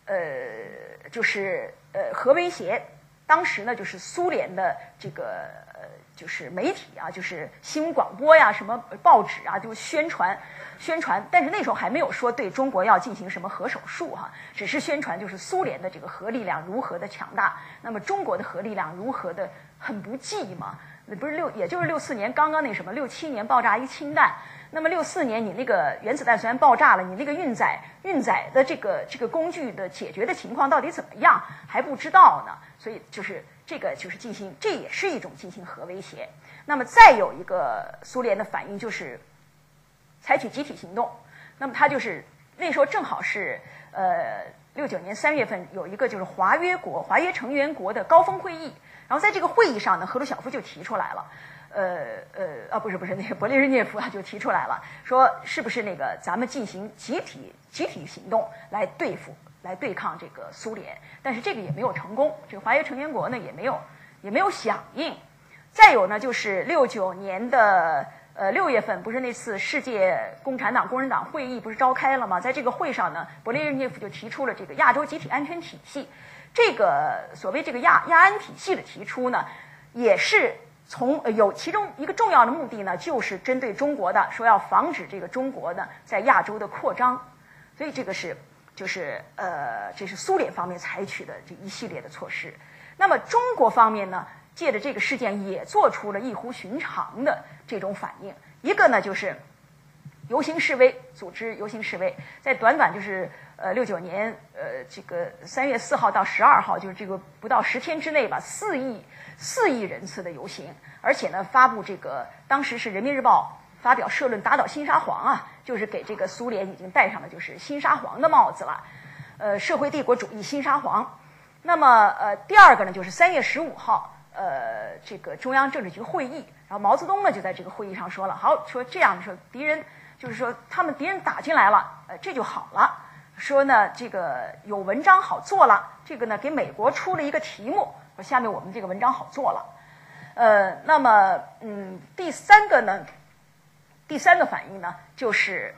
核威胁。当时呢，就是苏联的这个就是媒体啊，就是新闻广播呀、什么报纸啊，就宣传。但是那时候还没有说对中国要进行什么核手术哈，只是宣传就是苏联的这个核力量如何的强大，那么中国的核力量如何的很不济嘛。不是也就是64年刚刚那什么67年爆炸一氢弹，那么64年你那个原子弹虽然爆炸了，你那个运载的这个工具的解决的情况到底怎么样还不知道呢，所以就是这个就是这也是一种进行核威胁。那么再有一个苏联的反应就是采取集体行动，那么它就是那时候正好是69年3月份有一个就是华约成员国的高峰会议。然后在这个会议上呢，赫鲁晓夫就提出来了，不是那个勃列日涅夫啊就提出来了，说是不是那个咱们进行集体行动来对抗这个苏联，但是这个也没有成功，这个华约成员国呢也没有响应。再有呢就是69年的6月份，不是那次世界共产党工人党会议不是召开了吗？在这个会上呢，勃列日涅夫就提出了这个亚洲集体安全体系。这个所谓这个亚安体系的提出呢，也是有其中一个重要的目的呢，就是针对中国的，说要防止这个中国呢在亚洲的扩张。所以这个这是苏联方面采取的这一系列的措施。那么中国方面呢，借着这个事件也做出了异乎寻常的这种反应。一个呢就是游行示威，组织游行示威，在短就是69年这个3月4号到12号，就是这个不到10天之内吧，4亿人次的游行，而且呢发布这个当时是人民日报发表社论打倒新沙皇啊，就是给这个苏联已经戴上了就是新沙皇的帽子了，社会帝国主义新沙皇。那么第二个呢就是3月15号这个中央政治局会议，然后毛泽东呢就在这个会议上说了，好，说这样的时候敌人就是说敌人打进来了，这就好了。说呢，这个有文章好做了，这个呢给美国出了一个题目，说下面我们这个文章好做了。那么第三个反应呢，就是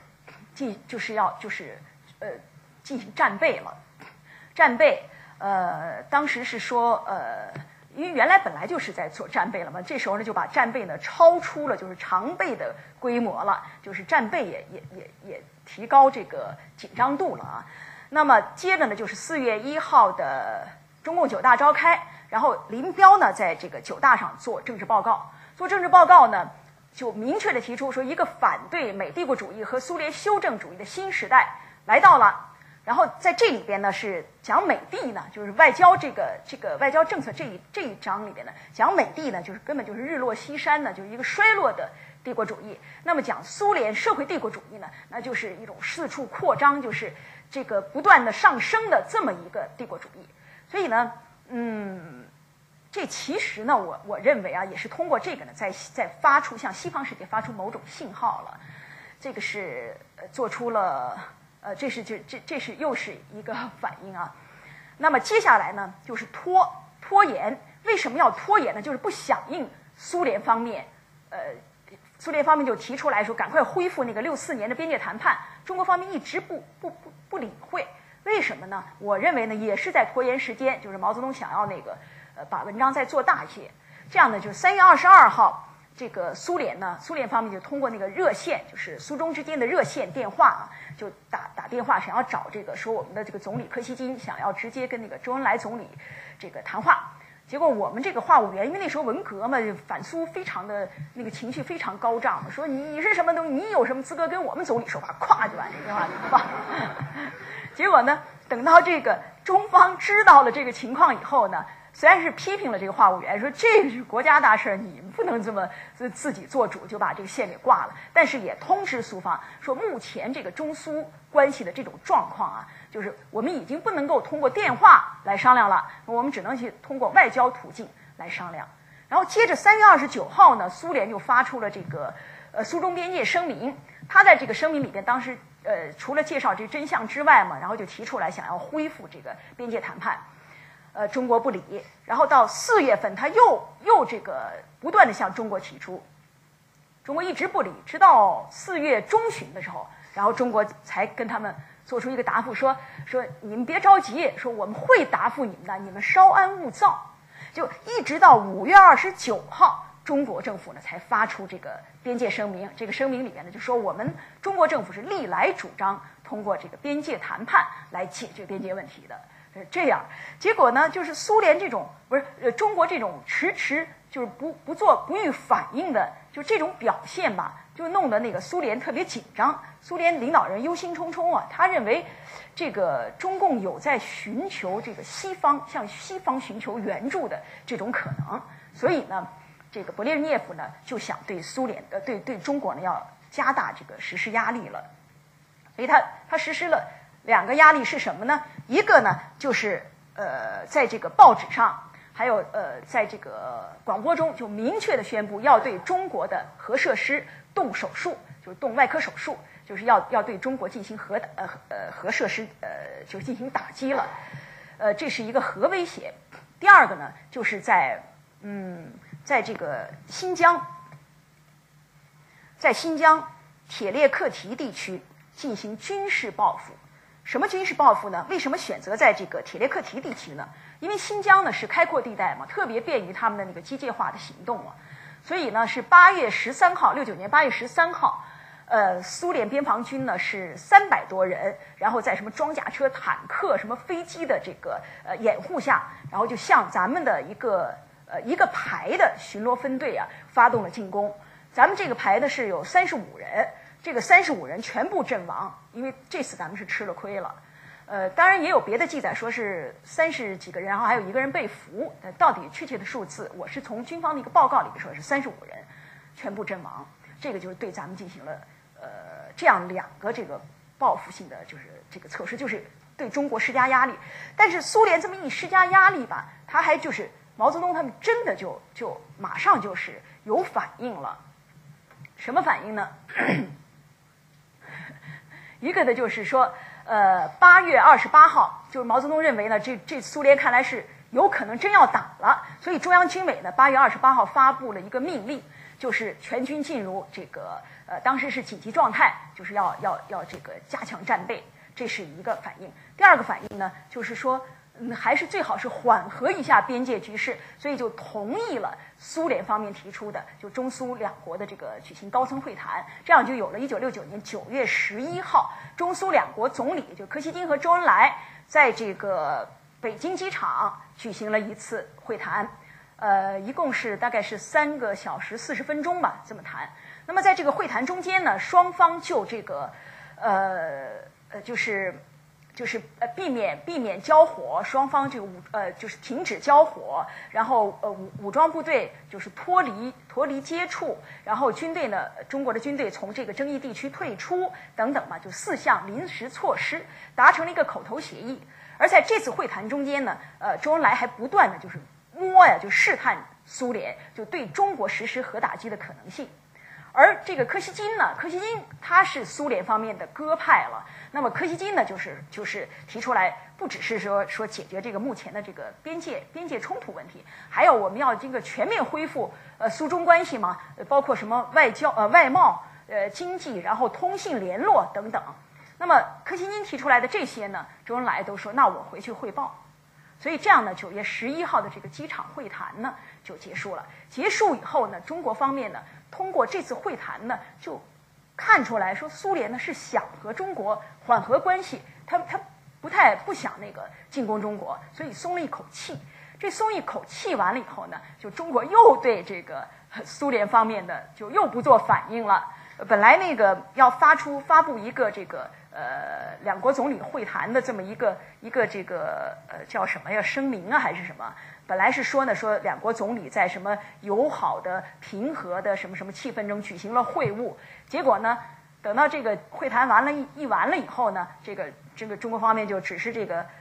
进行战备了。战备，当时是说因为原来本来就是在做战备了嘛，这时候呢就把战备呢超出了就是常备的规模了，就是战备也提高这个紧张度了啊。那么接着呢就是4月1号的中共9大召开，然后林彪呢在这个9大上做政治报告呢就明确的提出说，一个反对美帝国主义和苏联修正主义的新时代来到了。然后在这里边呢是讲美帝呢，就是外交这个外交政策这一章里边呢，讲美帝呢就是根本就是日落西山呢，就是一个衰落的帝国主义。那么讲苏联社会帝国主义呢，那就是一种四处扩张，就是这个不断的上升的这么一个帝国主义。所以呢，这其实呢，我认为啊，也是通过这个呢，在发出向西方世界发出某种信号了。这个是做出了。这是又是一个反应啊。那么接下来呢，就是拖延。为什么要拖延呢？就是不响应苏联方面，苏联方面就提出来说，赶快恢复那个64年的边界谈判。中国方面一直不理会，为什么呢？我认为呢，也是在拖延时间，就是毛泽东想要那个把文章再做大一些。这样呢，就是3月22号， 这个苏联方面就通过那个热线，就是苏中之间的热线电话啊，就打电话想要找这个说我们的这个总理柯西金想要直接跟那个周恩来总理这个谈话。结果我们这个话务员，因为那时候文革嘛，反苏非常的那个情绪非常高涨，说你是什么东西，你有什么资格跟我们总理说话？咵就把这电话给挂了。结果呢，等到这个中方知道了这个情况以后呢，虽然是批评了这个话务员，说这是国家大事，你们不能这么自己做主就把这个线给挂了，但是也通知苏方说，目前这个中苏关系的这种状况啊，就是我们已经不能够通过电话来商量了，我们只能去通过外交途径来商量。然后接着3月29号呢，苏联就发出了这个苏中边界声明，他在这个声明里边当时除了介绍这真相之外嘛，然后就提出来想要恢复这个边界谈判。中国不理，然后到4月份，他又这个不断的向中国提出，中国一直不理，直到4月中旬的时候，然后中国才跟他们做出一个答复，说你们别着急，说我们会答复你们的，你们稍安勿躁。就一直到5月29号，中国政府呢才发出这个边界声明。这个声明里面呢就说，我们中国政府是历来主张通过这个边界谈判来解决边界问题的。这样，结果呢，就是苏联这种中国这种迟就是不予反应的，就这种表现吧，就弄得那个苏联特别紧张。苏联领导人忧心忡忡啊，他认为这个中共有在寻求这个向西方寻求援助的这种可能，所以呢，这个勃列日涅夫呢就想对对中国呢要加大这个实施压力了，所以他实施了2个压力是什么呢？一个呢就是在这个报纸上，还有在这个广播中就明确的宣布要对中国的核设施动手术，就是动外科手术，就是要对中国进行核设施就是进行打击了，这是一个核威胁。第二个呢就是在这个新疆铁列克提地区进行军事报复。什么军事报复呢？为什么选择在这个铁列克提地区呢？因为新疆呢是开阔地带嘛，特别便于他们的那个机械化的行动嘛。所以呢是8月13号，69年8月13号，苏联边防军呢是300多人，然后在什么装甲车、坦克、什么飞机的这个掩护下，然后就向咱们的一个排的巡逻分队啊发动了进攻。咱们这个排呢是有35人。这个35人全部阵亡，因为这次咱们是吃了亏了。当然也有别的记载说是30几个人，然后还有1个人被俘。到底确切的数字，我是从军方的一个报告里面说是35人全部阵亡。这个就是对咱们进行了这样2个这个报复性的就是这个措施，就是对中国施加压力。但是苏联这么一施加压力吧，他还就是毛泽东他们真的就马上就是有反应了。什么反应呢？一个的就是说，8月28号，就是毛泽东认为呢，这苏联看来是有可能真要打了，所以中央军委呢8月28号发布了一个命令，就是全军进入这个当时是紧急状态，就是要这个加强战备，这是一个反应。第二个反应呢，就是说还是最好是缓和一下边界局势，所以就同意了苏联方面提出的，就中苏2国的这个举行高层会谈，这样就有了1969年9月11号，中苏2国总理就柯西金和周恩来在这个北京机场举行了一次会谈，一共是大概是3个小时40分钟吧，这么谈。那么在这个会谈中间呢，双方就这个就是避免交火，双方这个就是停止交火，然后武装部队就是脱离接触，然后军队呢，中国的军队从这个争议地区退出等等嘛，就4项临时措施达成了一个口头协议。而在这次会谈中间呢，周恩来还不断的就是就试探苏联就对中国实施核打击的可能性。而这个柯西金呢，柯西金他是苏联方面的鸽派了。那么柯西金呢，就是提出来，不只是说解决这个目前的这个边界冲突问题，还有我们要这个全面恢复苏中关系嘛，包括什么外贸、经济，然后通信联络等等。那么柯西金提出来的这些呢，周恩来都说那我回去汇报。 所以这样呢，9月11号的这个机场会谈呢就结束了。结束以后呢，中国方面呢通过这次会谈呢就看出来说，苏联呢是想和中国缓和关系，他不想那个进攻中国，所以松了一口气。这松一口气完了以后呢，就中国又对这个苏联方面的就又不做反应了。本来那个要发布一个这个两国总理会谈的这么一个这个叫什么呀声明啊还是什么？本来是说两国总理在什么友好的、平和的什么什么气氛中举行了会晤，结果呢，等到这个会谈完了以后呢，这个中国方面就只是这个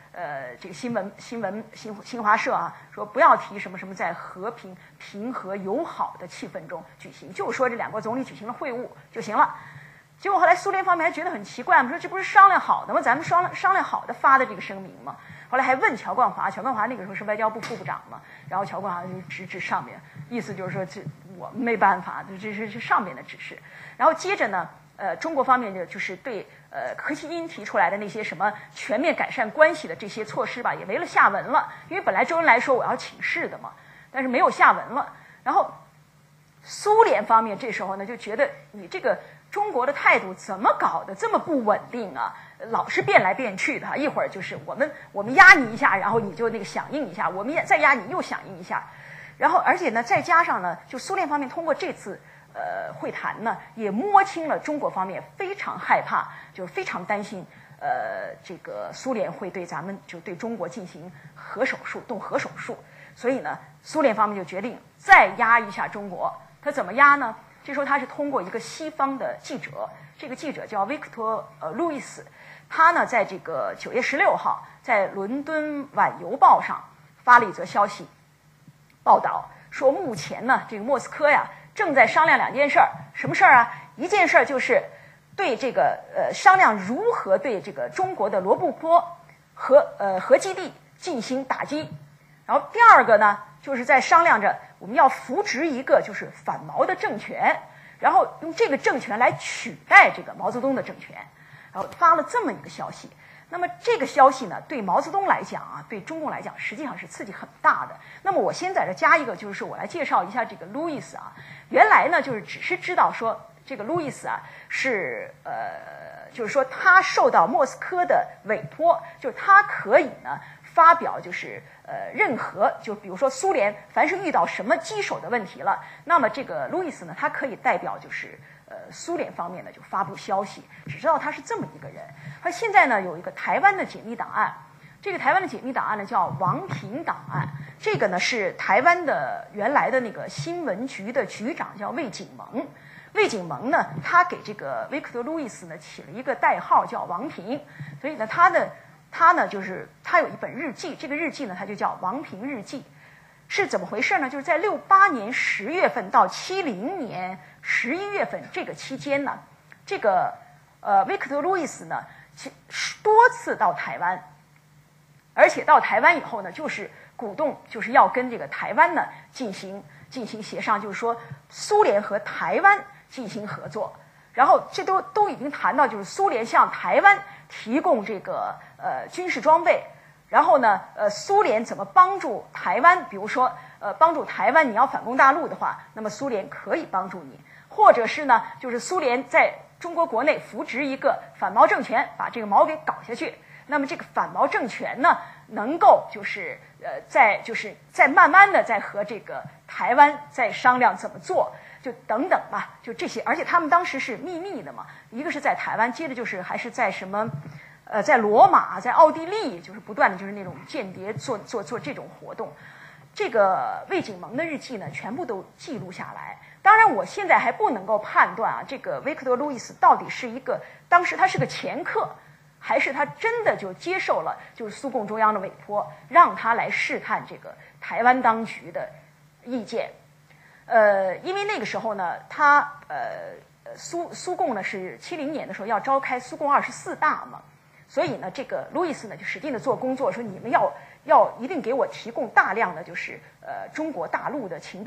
新华社啊说不要提什么什么在和平、平和、友好的气氛中举行，就说这两国总理举行了会晤就行了。结果后来苏联方面还觉得很奇怪，说这不是商量好的吗？咱们商量好的发的这个声明吗？后来还问乔冠华那个时候是外交部副部长嘛，然后乔冠华就指上面，意思就是说这我们没办法，这是上面的指示。然后接着呢，中国方面就是对柯西因提出来的那些什么全面改善关系的这些措施吧，也没了下文了。因为本来周恩来说我要请示的嘛，但是没有下文了。然后苏联方面这时候呢就觉得你这个中国的态度怎么搞得这么不稳定啊？老是变来变去的，一会儿就是我们压你一下，然后你就那个响应一下，我们再压你又响应一下，然后而且呢再加上呢，就苏联方面通过这次会谈呢，也摸清了中国方面非常害怕，就是非常担心这个苏联会对咱们就对中国进行动核手术，所以呢，苏联方面就决定再压一下中国。他怎么压呢？这时候他是通过一个西方的记者，这个记者叫维克多路易斯，他呢在这个9月16号在伦敦晚邮报上发了一则消息，报道说目前呢这个莫斯科呀正在商量2件事儿，什么事儿啊？一件事儿就是对这个商量如何对这个中国的罗布泊核基地进行打击，然后第二个呢就是在商量着我们要扶植一个就是反毛的政权，然后用这个政权来取代这个毛泽东的政权，然后发了这么一个消息。那么这个消息呢，对毛泽东来讲啊，对中共来讲，实际上是刺激很大的。那么我先在这加一个，就是我来介绍一下这个路易斯啊。原来呢，就是只是知道说这个路易斯啊是就是说他受到莫斯科的委托，就是他可以呢发表就是任何就比如说苏联凡是遇到什么棘手的问题了，那么这个路易斯呢，他可以代表就是苏联方面呢就发布消息，只知道他是这么一个人。而现在呢有一个台湾的解密档案，这个台湾的解密档案呢叫王平档案，这个呢是台湾的原来的那个新闻局的局长叫魏景萌。魏景萌呢，他给这个维克多·路易斯呢起了一个代号叫王平，所以呢他呢就是他有一本日记，这个日记呢他就叫王平日记。是怎么回事呢？就是在68年10月份到70年11月份这个期间呢，这个维克多·路易斯呢多次到台湾，而且到台湾以后呢，就是鼓动就是要跟这个台湾呢进行协商，就是说苏联和台湾进行合作。然后这都已经谈到，就是苏联向台湾提供这个军事装备，然后呢苏联怎么帮助台湾？比如说帮助台湾你要反攻大陆的话，那么苏联可以帮助你，或者是呢就是苏联在中国国内扶植一个反毛政权，把这个毛给搞下去。那么这个反毛政权呢，能够就是再慢慢的再和这个台湾再商量怎么做，就等等吧，就这些。而且他们当时是秘密的嘛，一个是在台湾，接着就是还是在什么在罗马，在奥地利，就是不断的就是那种间谍做这种活动。这个魏景萌的日记呢，全部都记录下来。当然，我现在还不能够判断啊，这个维克多·路易斯到底是一个当时他是个掮客，还是他真的就接受了就是苏共中央的委托，让他来试探这个台湾当局的意见。因为那个时候呢，他苏共呢是70年的时候要召开苏共24大嘛，所以呢，这个路易斯呢就使劲的做工作，说你们要一定给我提供大量的就是中国大陆的情报，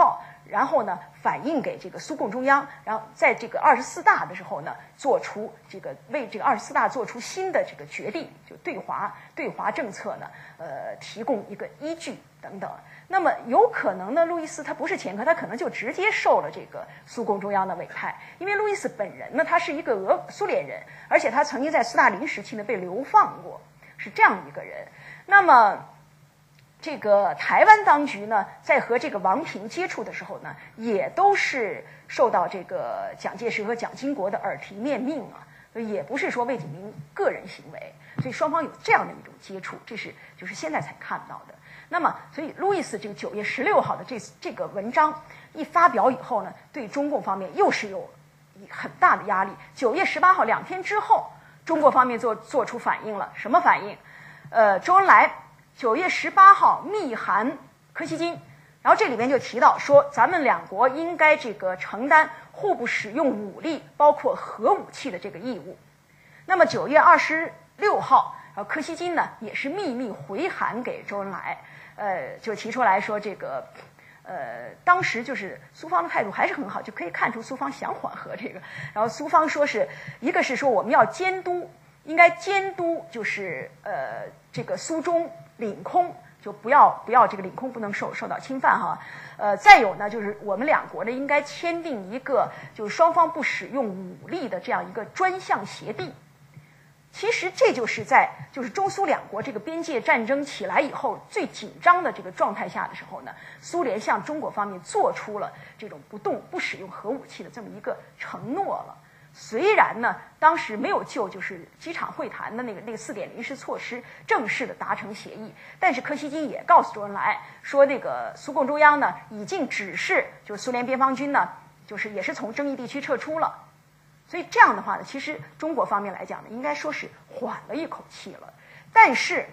然后呢反映给这个苏共中央，然后在这个24大的时候呢，做出这个为这个24大做出新的这个决定，就对华政策呢，提供一个依据等等。那么有可能呢，路易斯他不是掮客，他可能就直接受了这个苏共中央的委派，因为路易斯本人呢，他是一个苏联人，而且他曾经在斯大林时期呢被流放过，是这样一个人。那么这个台湾当局呢，在和这个王平接触的时候呢，也都是受到这个蒋介石和蒋经国的耳提面命啊，所以也不是说魏景明个人行为，所以双方有这样的一种接触，这是就是现在才看到的。那么，所以路易斯这个9月16号的这个文章一发表以后呢，对中共方面又是有很大的压力。9月18号2天之后，中国方面做出反应了，什么反应？周恩来9月18号密函柯西金，然后这里面就提到说，咱们两国应该这个承担互不使用武力，包括核武器的这个义务。那么9月26号，然后柯西金呢也是秘密回函给周恩来。就提出来说这个，当时就是苏方的态度还是很好，就可以看出苏方想缓和这个。然后苏方说是一个是说我们要监督，应该监督就是这个苏中领空，就不要这个领空不能受到侵犯哈。再有呢就是我们两国呢应该签订一个就是双方不使用武力的这样一个专项协定。其实这就是就是中苏两国这个边界战争起来以后最紧张的这个状态下的时候呢，苏联向中国方面做出了这种不使用核武器的这么一个承诺了。虽然呢当时没有就就是机场会谈的那个4点临时措施正式的达成协议，但是柯西金也告诉周恩来说，那个苏共中央呢已经指示就是苏联边防军呢就是也是从争议地区撤出了。所以这样的话呢，其实中国方面来讲呢，应该说是缓了一口气了。但是，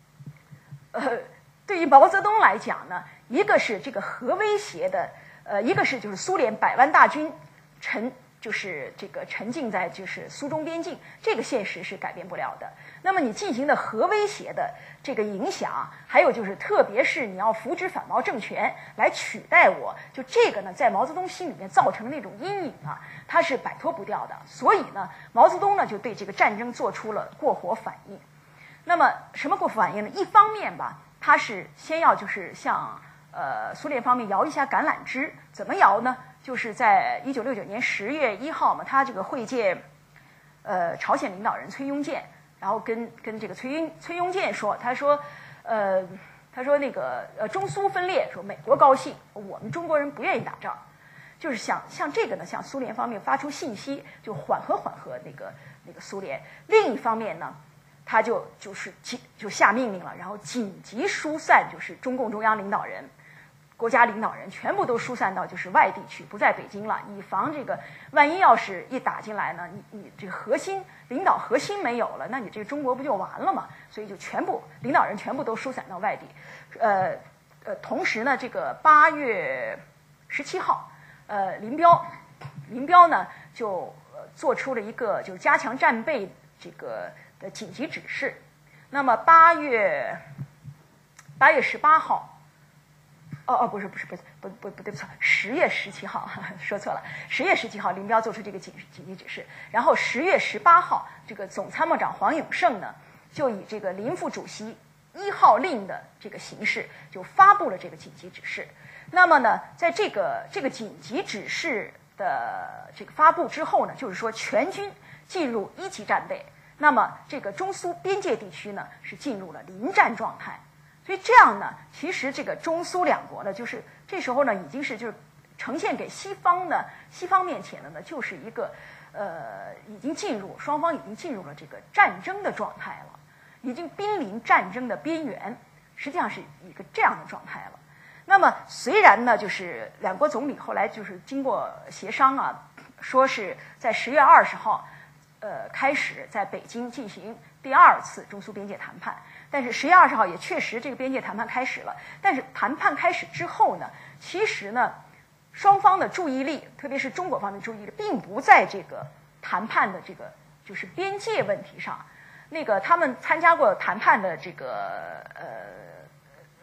对于毛泽东来讲呢，一个是这个核威胁的，一个是就是苏联100万大军就是这个沉浸在就是苏中边境，这个现实是改变不了的。那么你进行的核威胁的这个影响，还有就是特别是你要扶植反毛政权来取代我，就这个呢，在毛泽东心里面造成的那种阴影啊，他是摆脱不掉的。所以呢，毛泽东呢就对这个战争做出了过火反应。那么什么过火反应呢？一方面吧，他是先要就是向苏联方面摇一下橄榄枝，怎么摇呢？就是在1969年10月1号嘛，他这个会见朝鲜领导人崔庸健，然后跟这个崔庸健说，他说那个中苏分裂，说美国高兴，我们中国人不愿意打仗，就是向这个呢向苏联方面发出信息，就缓和那个苏联。另一方面呢，他就下命令了，然后紧急疏散就是中共中央领导人。国家领导人全部都疏散到就是外地去，不在北京了，以防这个万一要是一打进来呢，你这个领导核心没有了，那你这个中国不就完了吗？所以就领导人全部都疏散到外地。同时呢，这个8月17号，林彪呢就做出了一个就是加强战备这个的紧急指示。那么8月18号。不对不错，10月17号说错了，10月17号林彪做出这个紧急指示，然后10月18号，这个总参谋长黄永胜呢，就以这个林副主席1号令的这个形式，就发布了这个紧急指示。那么呢，在这个紧急指示的这个发布之后呢，就是说全军进入1级战备，那么这个中苏边界地区呢是进入了临战状态。所以这样呢，其实这个中苏两国呢，就是这时候呢，已经是就是呈现给西方面前的呢，就是一个双方已经进入了这个战争的状态了，已经濒临战争的边缘，实际上是一个这样的状态了。那么虽然呢，就是两国总理后来就是经过协商啊，说是在10月20号，开始在北京进行第2次中苏边界谈判。但是10月20号也确实这个边界谈判开始了，但是谈判开始之后呢，其实呢，双方的注意力，特别是中国方面的注意力，并不在这个谈判的这个就是边界问题上。那个他们参加过谈判的这个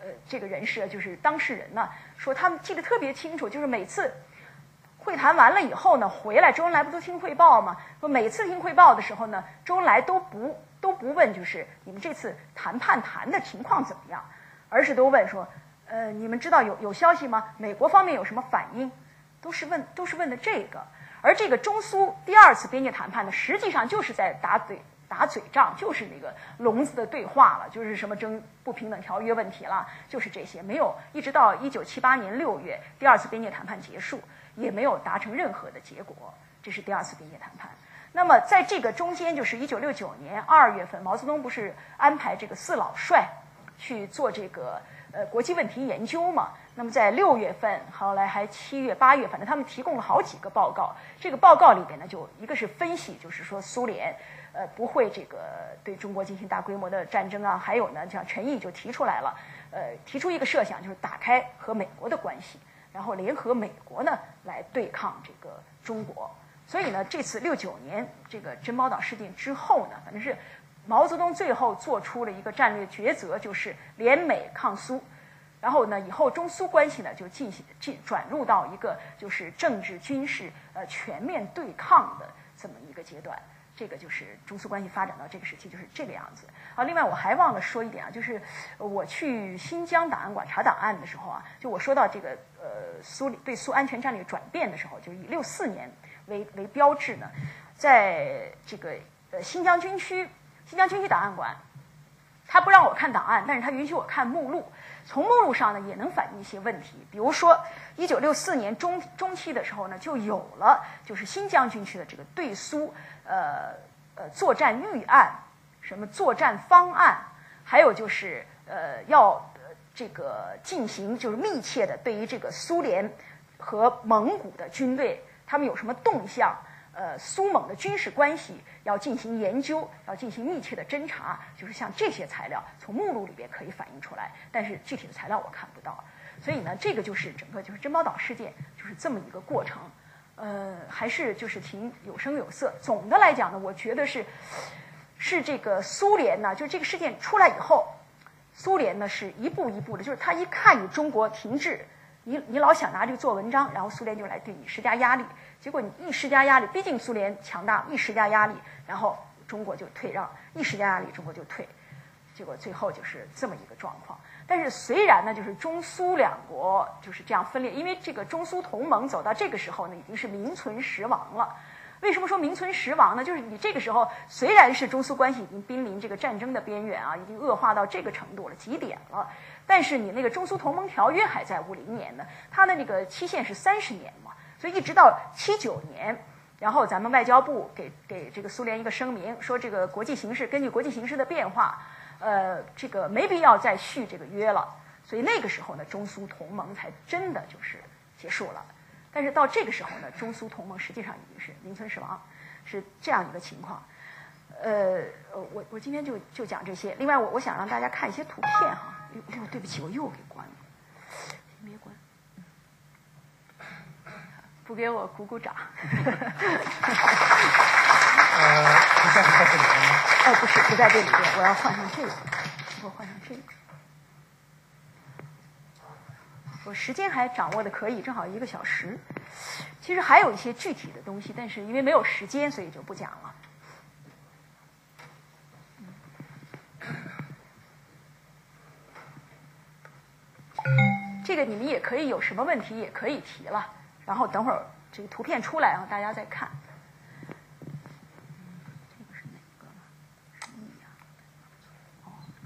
这个人士就是当事人呢，说他们记得特别清楚，就是每次会谈完了以后呢，回来周恩来不都听汇报吗？说每次听汇报的时候呢，周恩来都不问就是你们这次谈判谈的情况怎么样，而是都问说，你们知道有消息吗？美国方面有什么反应？都是问的这个。而这个中苏第2次边界谈判呢，实际上就是在打嘴仗，就是那个聋子的对话了，就是什么争不平等条约问题了，就是这些，没有一直到1978年6月第2次边界谈判结束，也没有达成任何的结果，这是第2次边界谈判。那么在这个中间，就是1969年2月份，毛泽东不是安排这个4老帅去做这个国际问题研究嘛？那么在6月份，后来还7月、8月，反正他们提供了好几个报告。这个报告里边呢，就一个是分析，就是说苏联不会这个对中国进行大规模的战争啊，还有呢，像陈毅就提出来了，提出一个设想，就是打开和美国的关系，然后联合美国呢来对抗这个中国。所以呢，这次69年这个珍宝岛事件之后呢，反正是毛泽东最后做出了一个战略抉择，就是联美抗苏。然后呢，以后中苏关系呢就转入到一个就是政治军事全面对抗的这么一个阶段。这个就是中苏关系发展到这个时期就是这个样子啊。另外我还忘了说一点啊，就是我去新疆档案馆查档案的时候啊，就我说到这个对苏安全战略转变的时候，就以64年为标志呢，在这个新疆军区档案馆，他不让我看档案，但是他允许我看目录。从目录上呢，也能反映一些问题。比如说，1964年中期的时候呢，就有了就是新疆军区的这个对苏作战预案、什么作战方案，还有就是要这个进行就是密切的对于这个苏联和蒙古的军队，他们有什么动向。苏蒙的军事关系要进行研究，要进行密切的侦查，就是像这些材料从目录里边可以反映出来，但是具体的材料我看不到。所以呢，这个就是整个就是珍宝岛事件就是这么一个过程，还是就是挺有声有色。总的来讲呢，我觉得是这个苏联呢，就这个事件出来以后，苏联呢是一步一步的，就是他一看你中国停滞，你老想拿这个做文章，然后苏联就来对你施加压力。结果你一施加压力，毕竟苏联强大，一施加压力，然后中国就退让；一施加压力，中国就退。结果最后就是这么一个状况。但是虽然呢，就是中苏两国就是这样分裂，因为这个中苏同盟走到这个时候呢，已经是名存实亡了。为什么说名存实亡呢？就是你这个时候虽然是中苏关系已经濒临这个战争的边缘啊，已经恶化到这个程度了，极点了，但是你那个中苏同盟条约还在50年呢，它的那个期限是30年嘛。所以一直到79年，然后咱们外交部给这个苏联一个声明，说这个国际形势根据国际形势的变化，这个没必要再续这个约了。所以那个时候呢，中苏同盟才真的就是结束了。但是到这个时候呢，中苏同盟实际上已经是名存实亡，是这样一个情况。我今天就讲这些。另外我想让大家看一些图片哈。对不起，我又给关了，没关。不给我鼓掌。 不在这里吗？ 不是，不在这里边，我要换上这个，给我换上这个。我时间还掌握的可以，正好1个小时。其实还有一些具体的东西，但是因为没有时间，所以就不讲了。这个你们也可以有什么问题也可以提了。然后等会儿这个图片出来，然后大家再看。这个是哪个呢？是1呀？哦。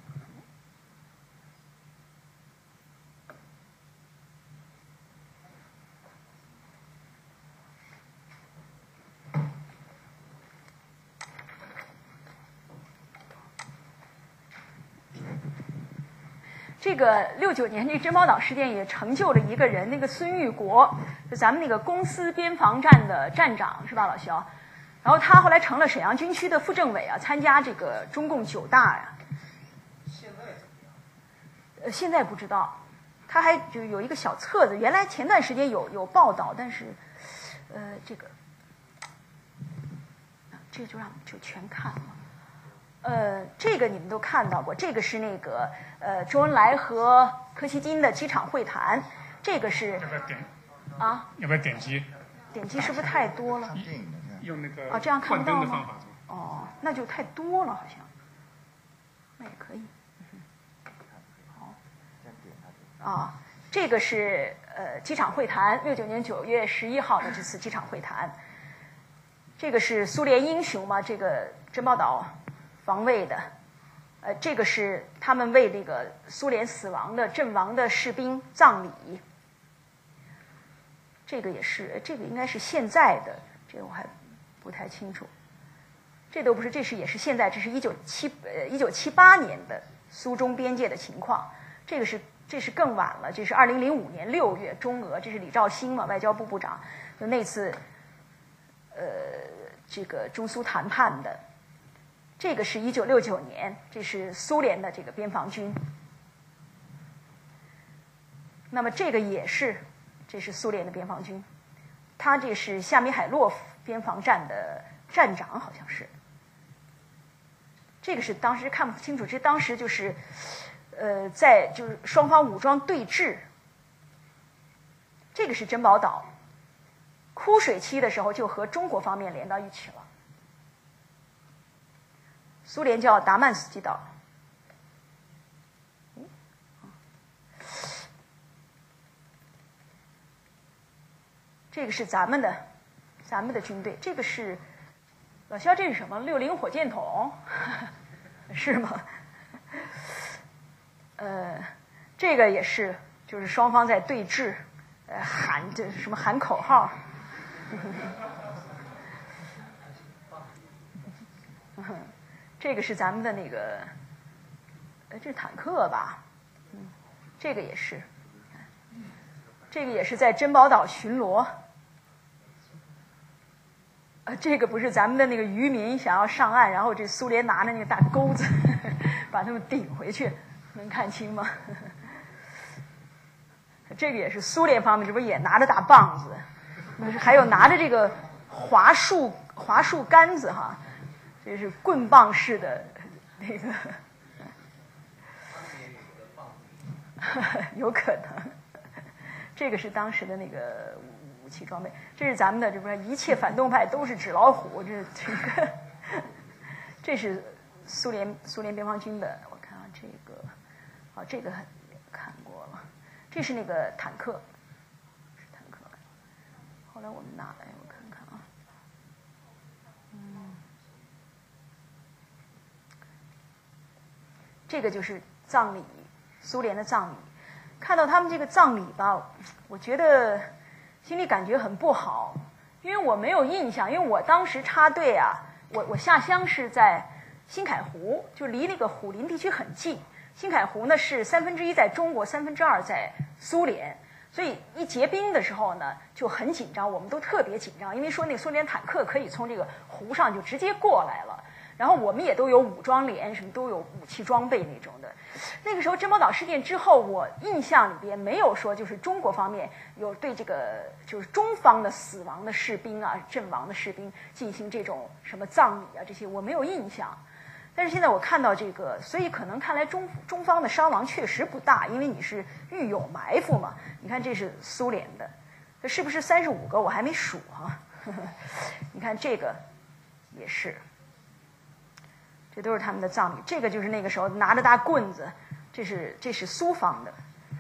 这个69年这珍宝岛事件也成就了一个人，那个孙玉国，就咱们那个公司边防站的站长是吧，老肖？然后他后来成了沈阳军区的副政委啊，参加这个中共9大呀。 现在怎么样？ 现在不知道，他还就有一个小册子，原来前段时间有报道，但是这个就全看了。 这个你们都看到过，这个是那个周恩来和柯西金的机场会谈，这个是要不要点啊？ 要不要点击？ 点击是不是太多了？ 用那个哦，这样看不到吗幻灯的方法？ 哦，那就太多了，好像。那也可以。好。啊，这个是机场会谈，69年9月11号的这次机场会谈。这个是苏联英雄嘛？这个珍宝岛防卫的，这个是他们为那个苏联死亡的阵亡的士兵葬礼。这个也是，这个应该是现在的，这个我还不太清楚。这都不是，这是也是现在，这是1978年的苏中边界的情况。这是更晚了，这是2005年6月中俄，这是李肇星嘛，外交部部长，就那次这个中苏谈判的。这个是1969年，这是苏联的这个边防军。那么这个也是，这是苏联的边防军，他这是夏米海洛夫边防站的站长，好像是。这个是当时看不清楚，这当时就是在就是双方武装对峙。这个是珍宝岛，枯水期的时候就和中国方面连到一起了。苏联叫达曼斯基岛。这个是咱们的军队，这个是老肖，这是什么？60火箭筒，是吗？这个也是，就是双方在对峙，喊这什么喊口号。这个是咱们的那个，这是坦克吧？这个也是，这个也是在珍宝岛巡逻。这个不是咱们的那个渔民想要上岸，然后这苏联拿着那个大钩子把他们顶回去，能看清吗？这个也是苏联方面，这不也拿着大棒子，还有拿着这个桦树杆子哈，这是棍棒式的那个，有可能。这个是当时的那个武器装备，这是咱们的，这不是一切反动派都是纸老虎，这个，这是苏联边防军的，我看啊，这个，这个看过了，这是那个坦克，是坦克。后来我们拿来，我看看啊，这个就是葬礼，苏联的葬礼。看到他们这个葬礼吧，我觉得心里感觉很不好，因为我没有印象，因为我当时插队啊，我下乡是在新凯湖，就离那个虎林地区很近。新凯湖呢是1/3在中国，2/3在苏联，所以一结冰的时候呢就很紧张，我们都特别紧张，因为说那个苏联坦克可以从这个湖上就直接过来了。然后我们也都有武装连，什么都有武器装备那种的。那个时候珍宝岛事件之后，我印象里边没有说就是中国方面有对这个就是中方的死亡的士兵啊、阵亡的士兵进行这种什么葬礼啊这些，我没有印象。但是现在我看到这个，所以可能看来中方的伤亡确实不大，因为你是预有埋伏嘛。你看这是苏联的，这是不是35个？我还没数啊。你看这个也是。这都是他们的葬礼，这个就是那个时候拿着大棍子，这是苏方的，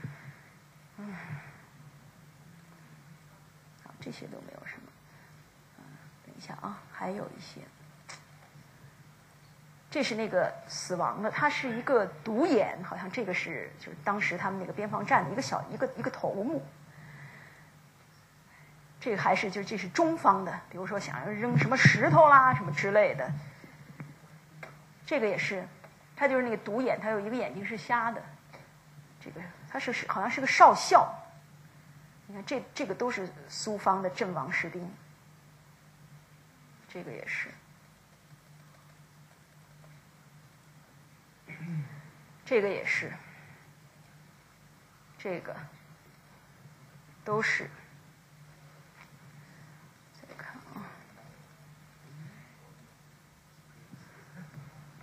这些都没有什么，等一下啊，还有一些，这是那个死亡的，他是一个独眼，好像这个是就是当时他们那个边防站的一个头目，这个还是就这是中方的，比如说想要扔什么石头啦什么之类的。这个也是，他就是那个独眼，他有一个眼睛是瞎的。这个他是好像是个少校。你看这个都是苏方的阵亡士兵。这个也是，这个也是，这个都是。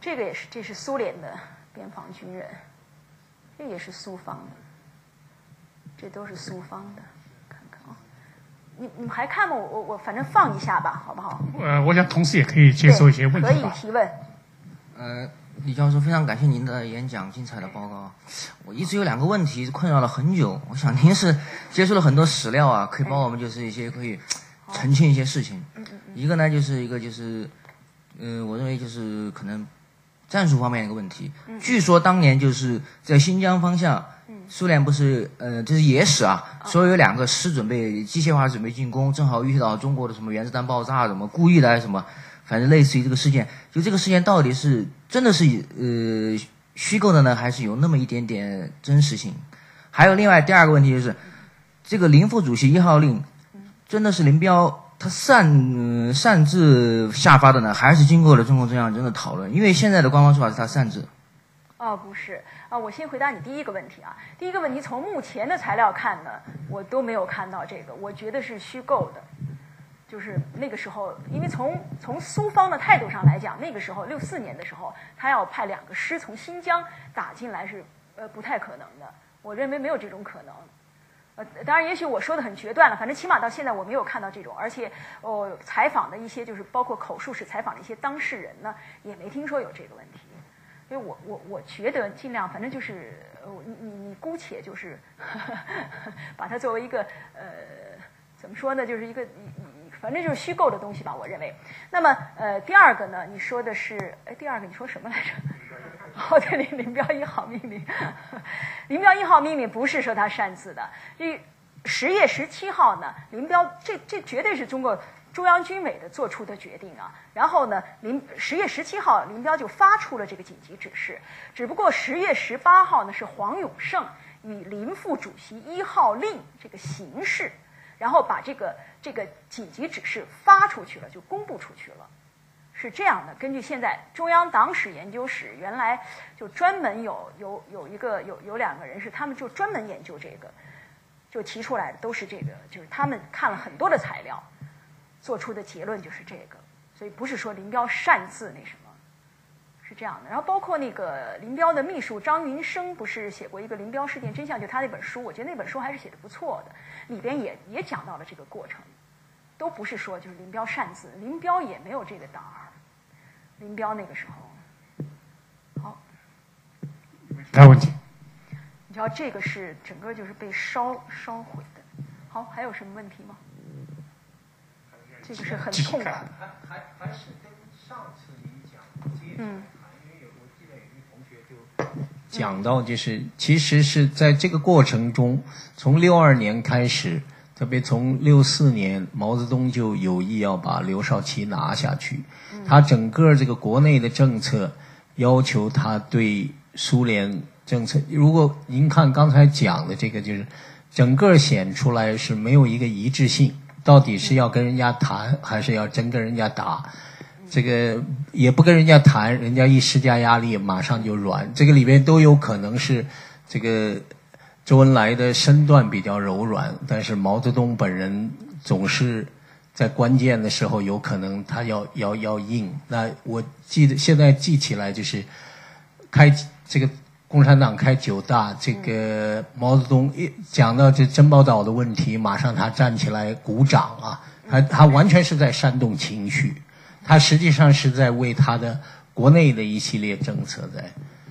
这个也是，这是苏联的边防军人，这也是苏方的，这都是苏方的。看看啊，你们还看吗？我反正放一下吧，好不好？ 我想同时也可以接受一些问题吧。 可以提问。 李教授，非常感谢您的演讲，精彩的报告。我一直有2个问题困扰了很久，我想您是接触了很多史料啊，可以帮我们就是一些可以澄清一些事情。一个呢就是我认为就是可能战术方面的一个问题。据说当年就是在新疆方向，苏联不是这是野史啊，说有2个师准备机械化准备进攻，正好遇到中国的什么原子弹爆炸什么故意的还是什么。反正类似于这个事件，就这个事件到底是真的是虚构的呢，还是有那么一点点真实性？还有另外第2个问题就是，这个林副主席1号令，真的是林彪他擅自下发的呢，还是经过了中共中央真的讨论？因为现在的官方说法是他擅自。 不是啊，我先回答你第一个问题啊。第一个问题从目前的材料看呢，我都没有看到这个，我觉得是虚构的。就是那个时候，因为从苏方的态度上来讲，那个时候64年的时候，他要派2个师从新疆打进来是不太可能的。我认为没有这种可能。当然，也许我说的很决断了，反正起码到现在我没有看到这种，而且采访的一些就是包括口述史采访的一些当事人呢，也没听说有这个问题。所以我觉得尽量，反正就是你姑且就是把它作为一个怎么说呢，就是一个反正就是虚构的东西吧，我认为。那么第2个呢，你说的是第2个你说什么来着？对，林彪1号命令，林彪1号命令不是说他擅自的。10月17号呢，林彪这绝对是中国中央军委的做出的决定啊。然后呢10月17号林彪就发出了这个紧急指示，只不过10月18号呢是黄永胜以林副主席1号令这个形式，然后把这个紧急指示发出去了，就公布出去了，是这样的。根据现在中央党史研究室原来就专门有2个人是他们就专门研究这个，就提出来的都是这个，就是他们看了很多的材料，做出的结论就是这个，所以不是说林彪擅自那什么。是这样的，然后包括那个林彪的秘书张云生不是写过一个《林彪事件真相》，就他那本书，我觉得那本书还是写的不错的，里边也讲到了这个过程，都不是说就是林彪擅自，林彪也没有这个胆儿，林彪那个时候，好， 没有问题。 你知道这个是整个就是被烧毁的。好，还有什么问题吗？这个是很痛苦。 还是跟上次你讲接着因为我记得有一个同学就讲到，就是其实是在这个过程中，从62年开始，特别从64年，毛泽东就有意要把刘少奇拿下去。他整个这个国内的政策要求他对苏联政策，如果您看刚才讲的这个，就是整个显出来是没有一个一致性，到底是要跟人家谈，还是要真跟人家打？这个也不跟人家谈，人家一施加压力，马上就软。这个里边都有可能是这个周恩来的身段比较柔软，但是毛泽东本人总是在关键的时候有可能他要硬。那我现在记起来就是开这个共产党开9大，这个毛泽东一讲到这珍宝岛的问题，马上他站起来鼓掌啊，他完全是在煽动情绪，他实际上是在为他的国内的一系列政策在。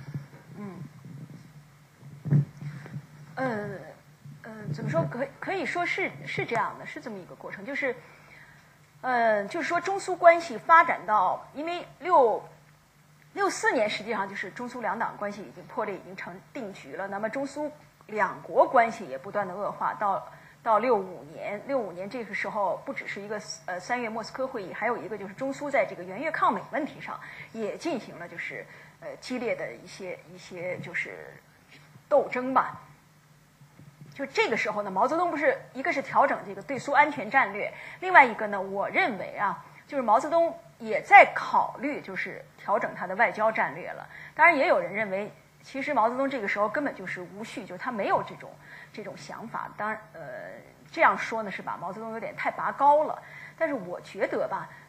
怎么说？可以说是这样的，是这么一个过程，就是就是说中苏关系发展到，因为64年实际上就是中苏两党关系已经破裂，已经成定局了。那么中苏两国关系也不断的恶化，到65年这个时候，不只是一个3月莫斯科会议，还有一个就是中苏在这个援越抗美问题上也进行了就是激烈的一些就是斗争吧。就这个时候呢，毛泽东不是一个是调整这个对苏安全战略，另外一个呢，我认为啊，就是毛泽东也在考虑就是调整他的外交战略了。当然，也有人认为，其实毛泽东这个时候根本就是无序，就是他没有这种想法。当然，这样说呢是把毛泽东有点太拔高了。但是我觉得吧，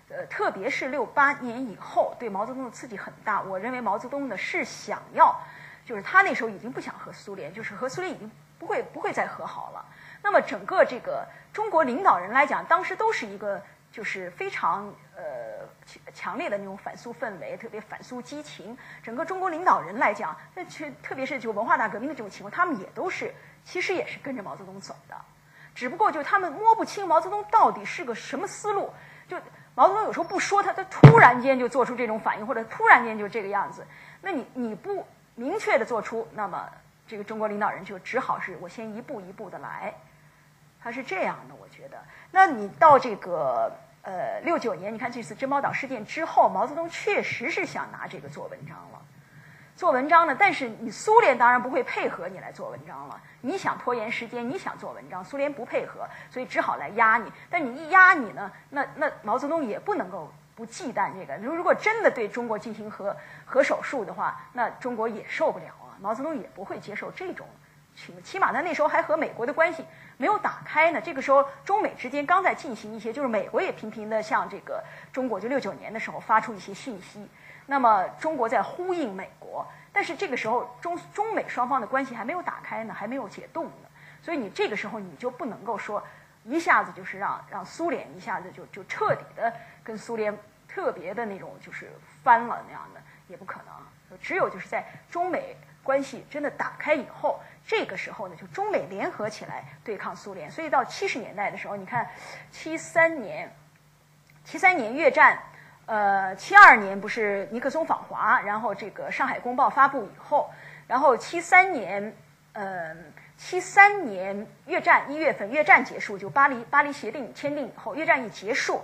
特别是68年以后，对毛泽东的刺激很大。我认为毛泽东呢是想要，就是他那时候已经不想和苏联，就是和苏联已经不会再和好了。那么整个这个中国领导人来讲，当时都是一个就是非常强烈的那种反苏氛围，特别反苏激情。整个中国领导人来讲，特别是就文化大革命的这种情况，他们也都是其实也是跟着毛泽东走的，只不过就是他们摸不清毛泽东到底是个什么思路。就毛泽东有时候不说，他突然间就做出这种反应，或者突然间就这个样子。那你不明确的做出，那么这个中国领导人就只好是我先一步一步的来，他是这样的，我觉得。那你到这个69年，你看这次珍宝岛事件之后，毛泽东确实是想拿这个做文章了。做文章呢，但是你苏联当然不会配合你来做文章了。你想拖延时间，你想做文章，苏联不配合，所以只好来压你。但你一压你呢，那毛泽东也不能够不忌惮这个。如果真的对中国进行核手术的话，那中国也受不了啊。毛泽东也不会接受这种情况，起码他那时候还和美国的关系没有打开呢。这个时候中美之间刚在进行一些，就是美国也频频的向这个中国，就69年的时候发出一些讯息。那么中国在呼应美国，但是这个时候中美双方的关系还没有打开呢，还没有解冻呢，所以你这个时候你就不能够说一下子就是让苏联一下子就彻底的跟苏联特别的那种就是翻了那样的，也不可能。只有就是在中美关系真的打开以后，这个时候呢，就中美联合起来对抗苏联。所以到70年代的时候，你看73年越战。72年不是尼克松访华，然后这个《上海公报》发布以后，然后73年越战1月份，越战结束，就巴黎协定签订以后，越战一结束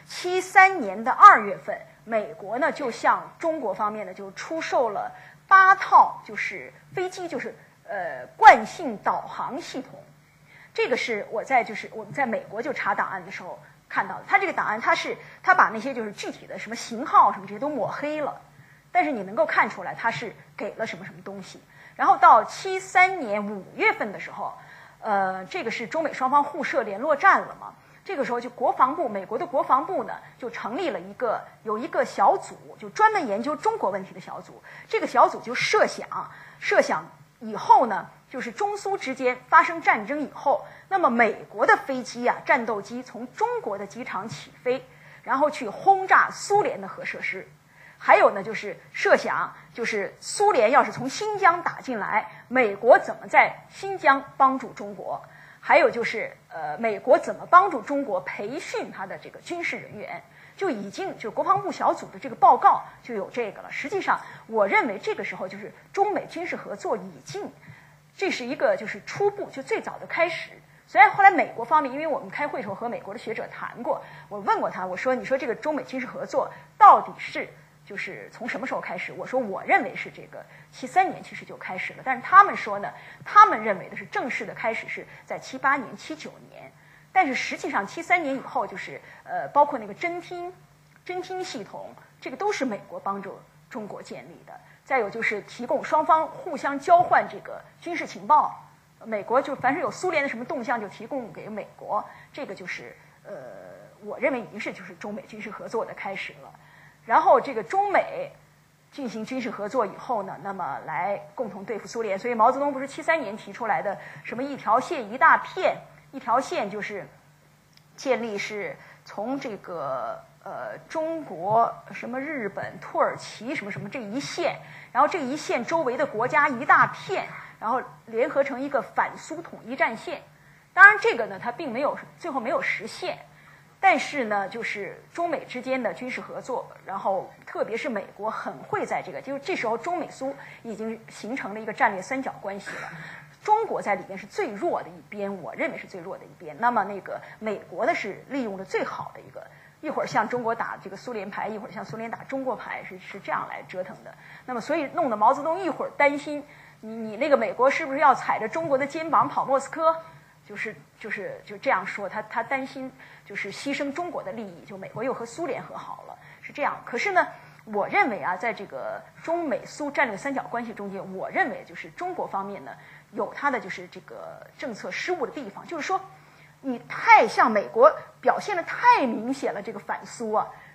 ，73年的2月份，美国呢就向中国方面呢就出售了8套就是飞机，就是惯性导航系统。这个是我们在美国就查档案的时候看到的。他这个档案，他把那些就是具体的什么型号什么这些都抹黑了，但是你能够看出来他是给了什么东西。然后到73年5月份的时候，这个是中美双方互设联络站了嘛？这个时候就美国的国防部呢就成立了有一个小组，就专门研究中国问题的小组。这个小组就设想以后呢，就是中苏之间发生战争以后，那么美国的飞机啊，战斗机从中国的机场起飞，然后去轰炸苏联的核设施。还有呢，就是设想，就是苏联要是从新疆打进来，美国怎么在新疆帮助中国？还有就是美国怎么帮助中国培训他的这个军事人员？就国防部小组的这个报告就有这个了。实际上，我认为这个时候就是中美军事合作这是一个就是初步就最早的开始。虽然后来美国方面，因为我们开会的时候和美国的学者谈过，我问过他，我说你说这个中美军事合作到底是就是从什么时候开始？我说我认为是这个73年其实就开始了，但是他们说呢，他们认为的是正式的开始是在78年、79年。但是实际上73年以后，就是包括那个侦听系统，这个都是美国帮助中国建立的。再有就是提供双方互相交换这个军事情报，美国就凡是有苏联的什么动向就提供给美国，这个就是我认为已经是就是中美军事合作的开始了。然后这个中美进行军事合作以后呢，那么来共同对付苏联。所以毛泽东不是73年提出来的什么一条线一大片，一条线就是建立是从这个中国什么日本土耳其什么什么这一线，然后这一线周围的国家一大片，然后联合成一个反苏统一战线。当然这个呢它并没有最后没有实现，但是呢就是中美之间的军事合作，然后特别是美国很会在这个，就是这时候中美苏已经形成了一个战略三角关系了。中国在里面是最弱的一边，我认为是最弱的一边。那么那个美国呢是利用的最好的一个，一会儿向中国打这个苏联牌，一会儿向苏联打中国牌，是这样来折腾的。那么所以弄得毛泽东一会儿担心你那个美国是不是要踩着中国的肩膀跑莫斯科，就这样说，他担心就是牺牲中国的利益，就美国又和苏联和好了，是这样。可是呢，我认为啊，在这个中美苏战略三角关系中间，我认为就是中国方面呢有它的就是这个政策失误的地方，就是说你太向美国表现的太明显了，这个反苏啊，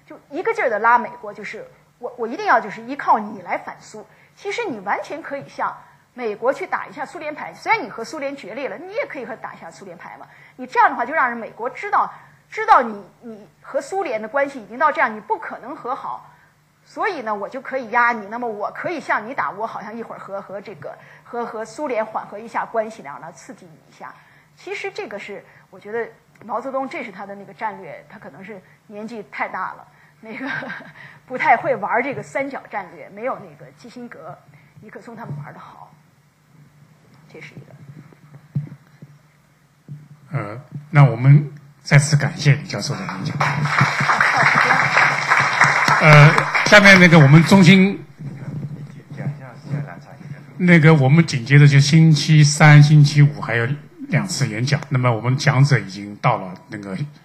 就一个劲儿的拉美国，就是我一定要就是依靠你来反苏。其实你完全可以向美国去打一下苏联牌，虽然你和苏联决裂了，你也可以和打一下苏联牌嘛。你这样的话就让人美国知道你和苏联的关系已经到这样，你不可能和好。所以呢，我就可以压你，那么我可以向你打，我好像一会儿和苏联缓和一下关系那样的刺激你一下。其实这个是我觉得毛泽东这是他的那个战略，他可能是年纪太大了，那个不太会玩这个三角战略，没有那个基辛格、尼克松他们玩的好。这是一个。 那我们再次感谢李教授的演讲。下面那个我们中心那个我们紧接着就星期三、星期五还有2次演讲。那么我们讲者已经到了那个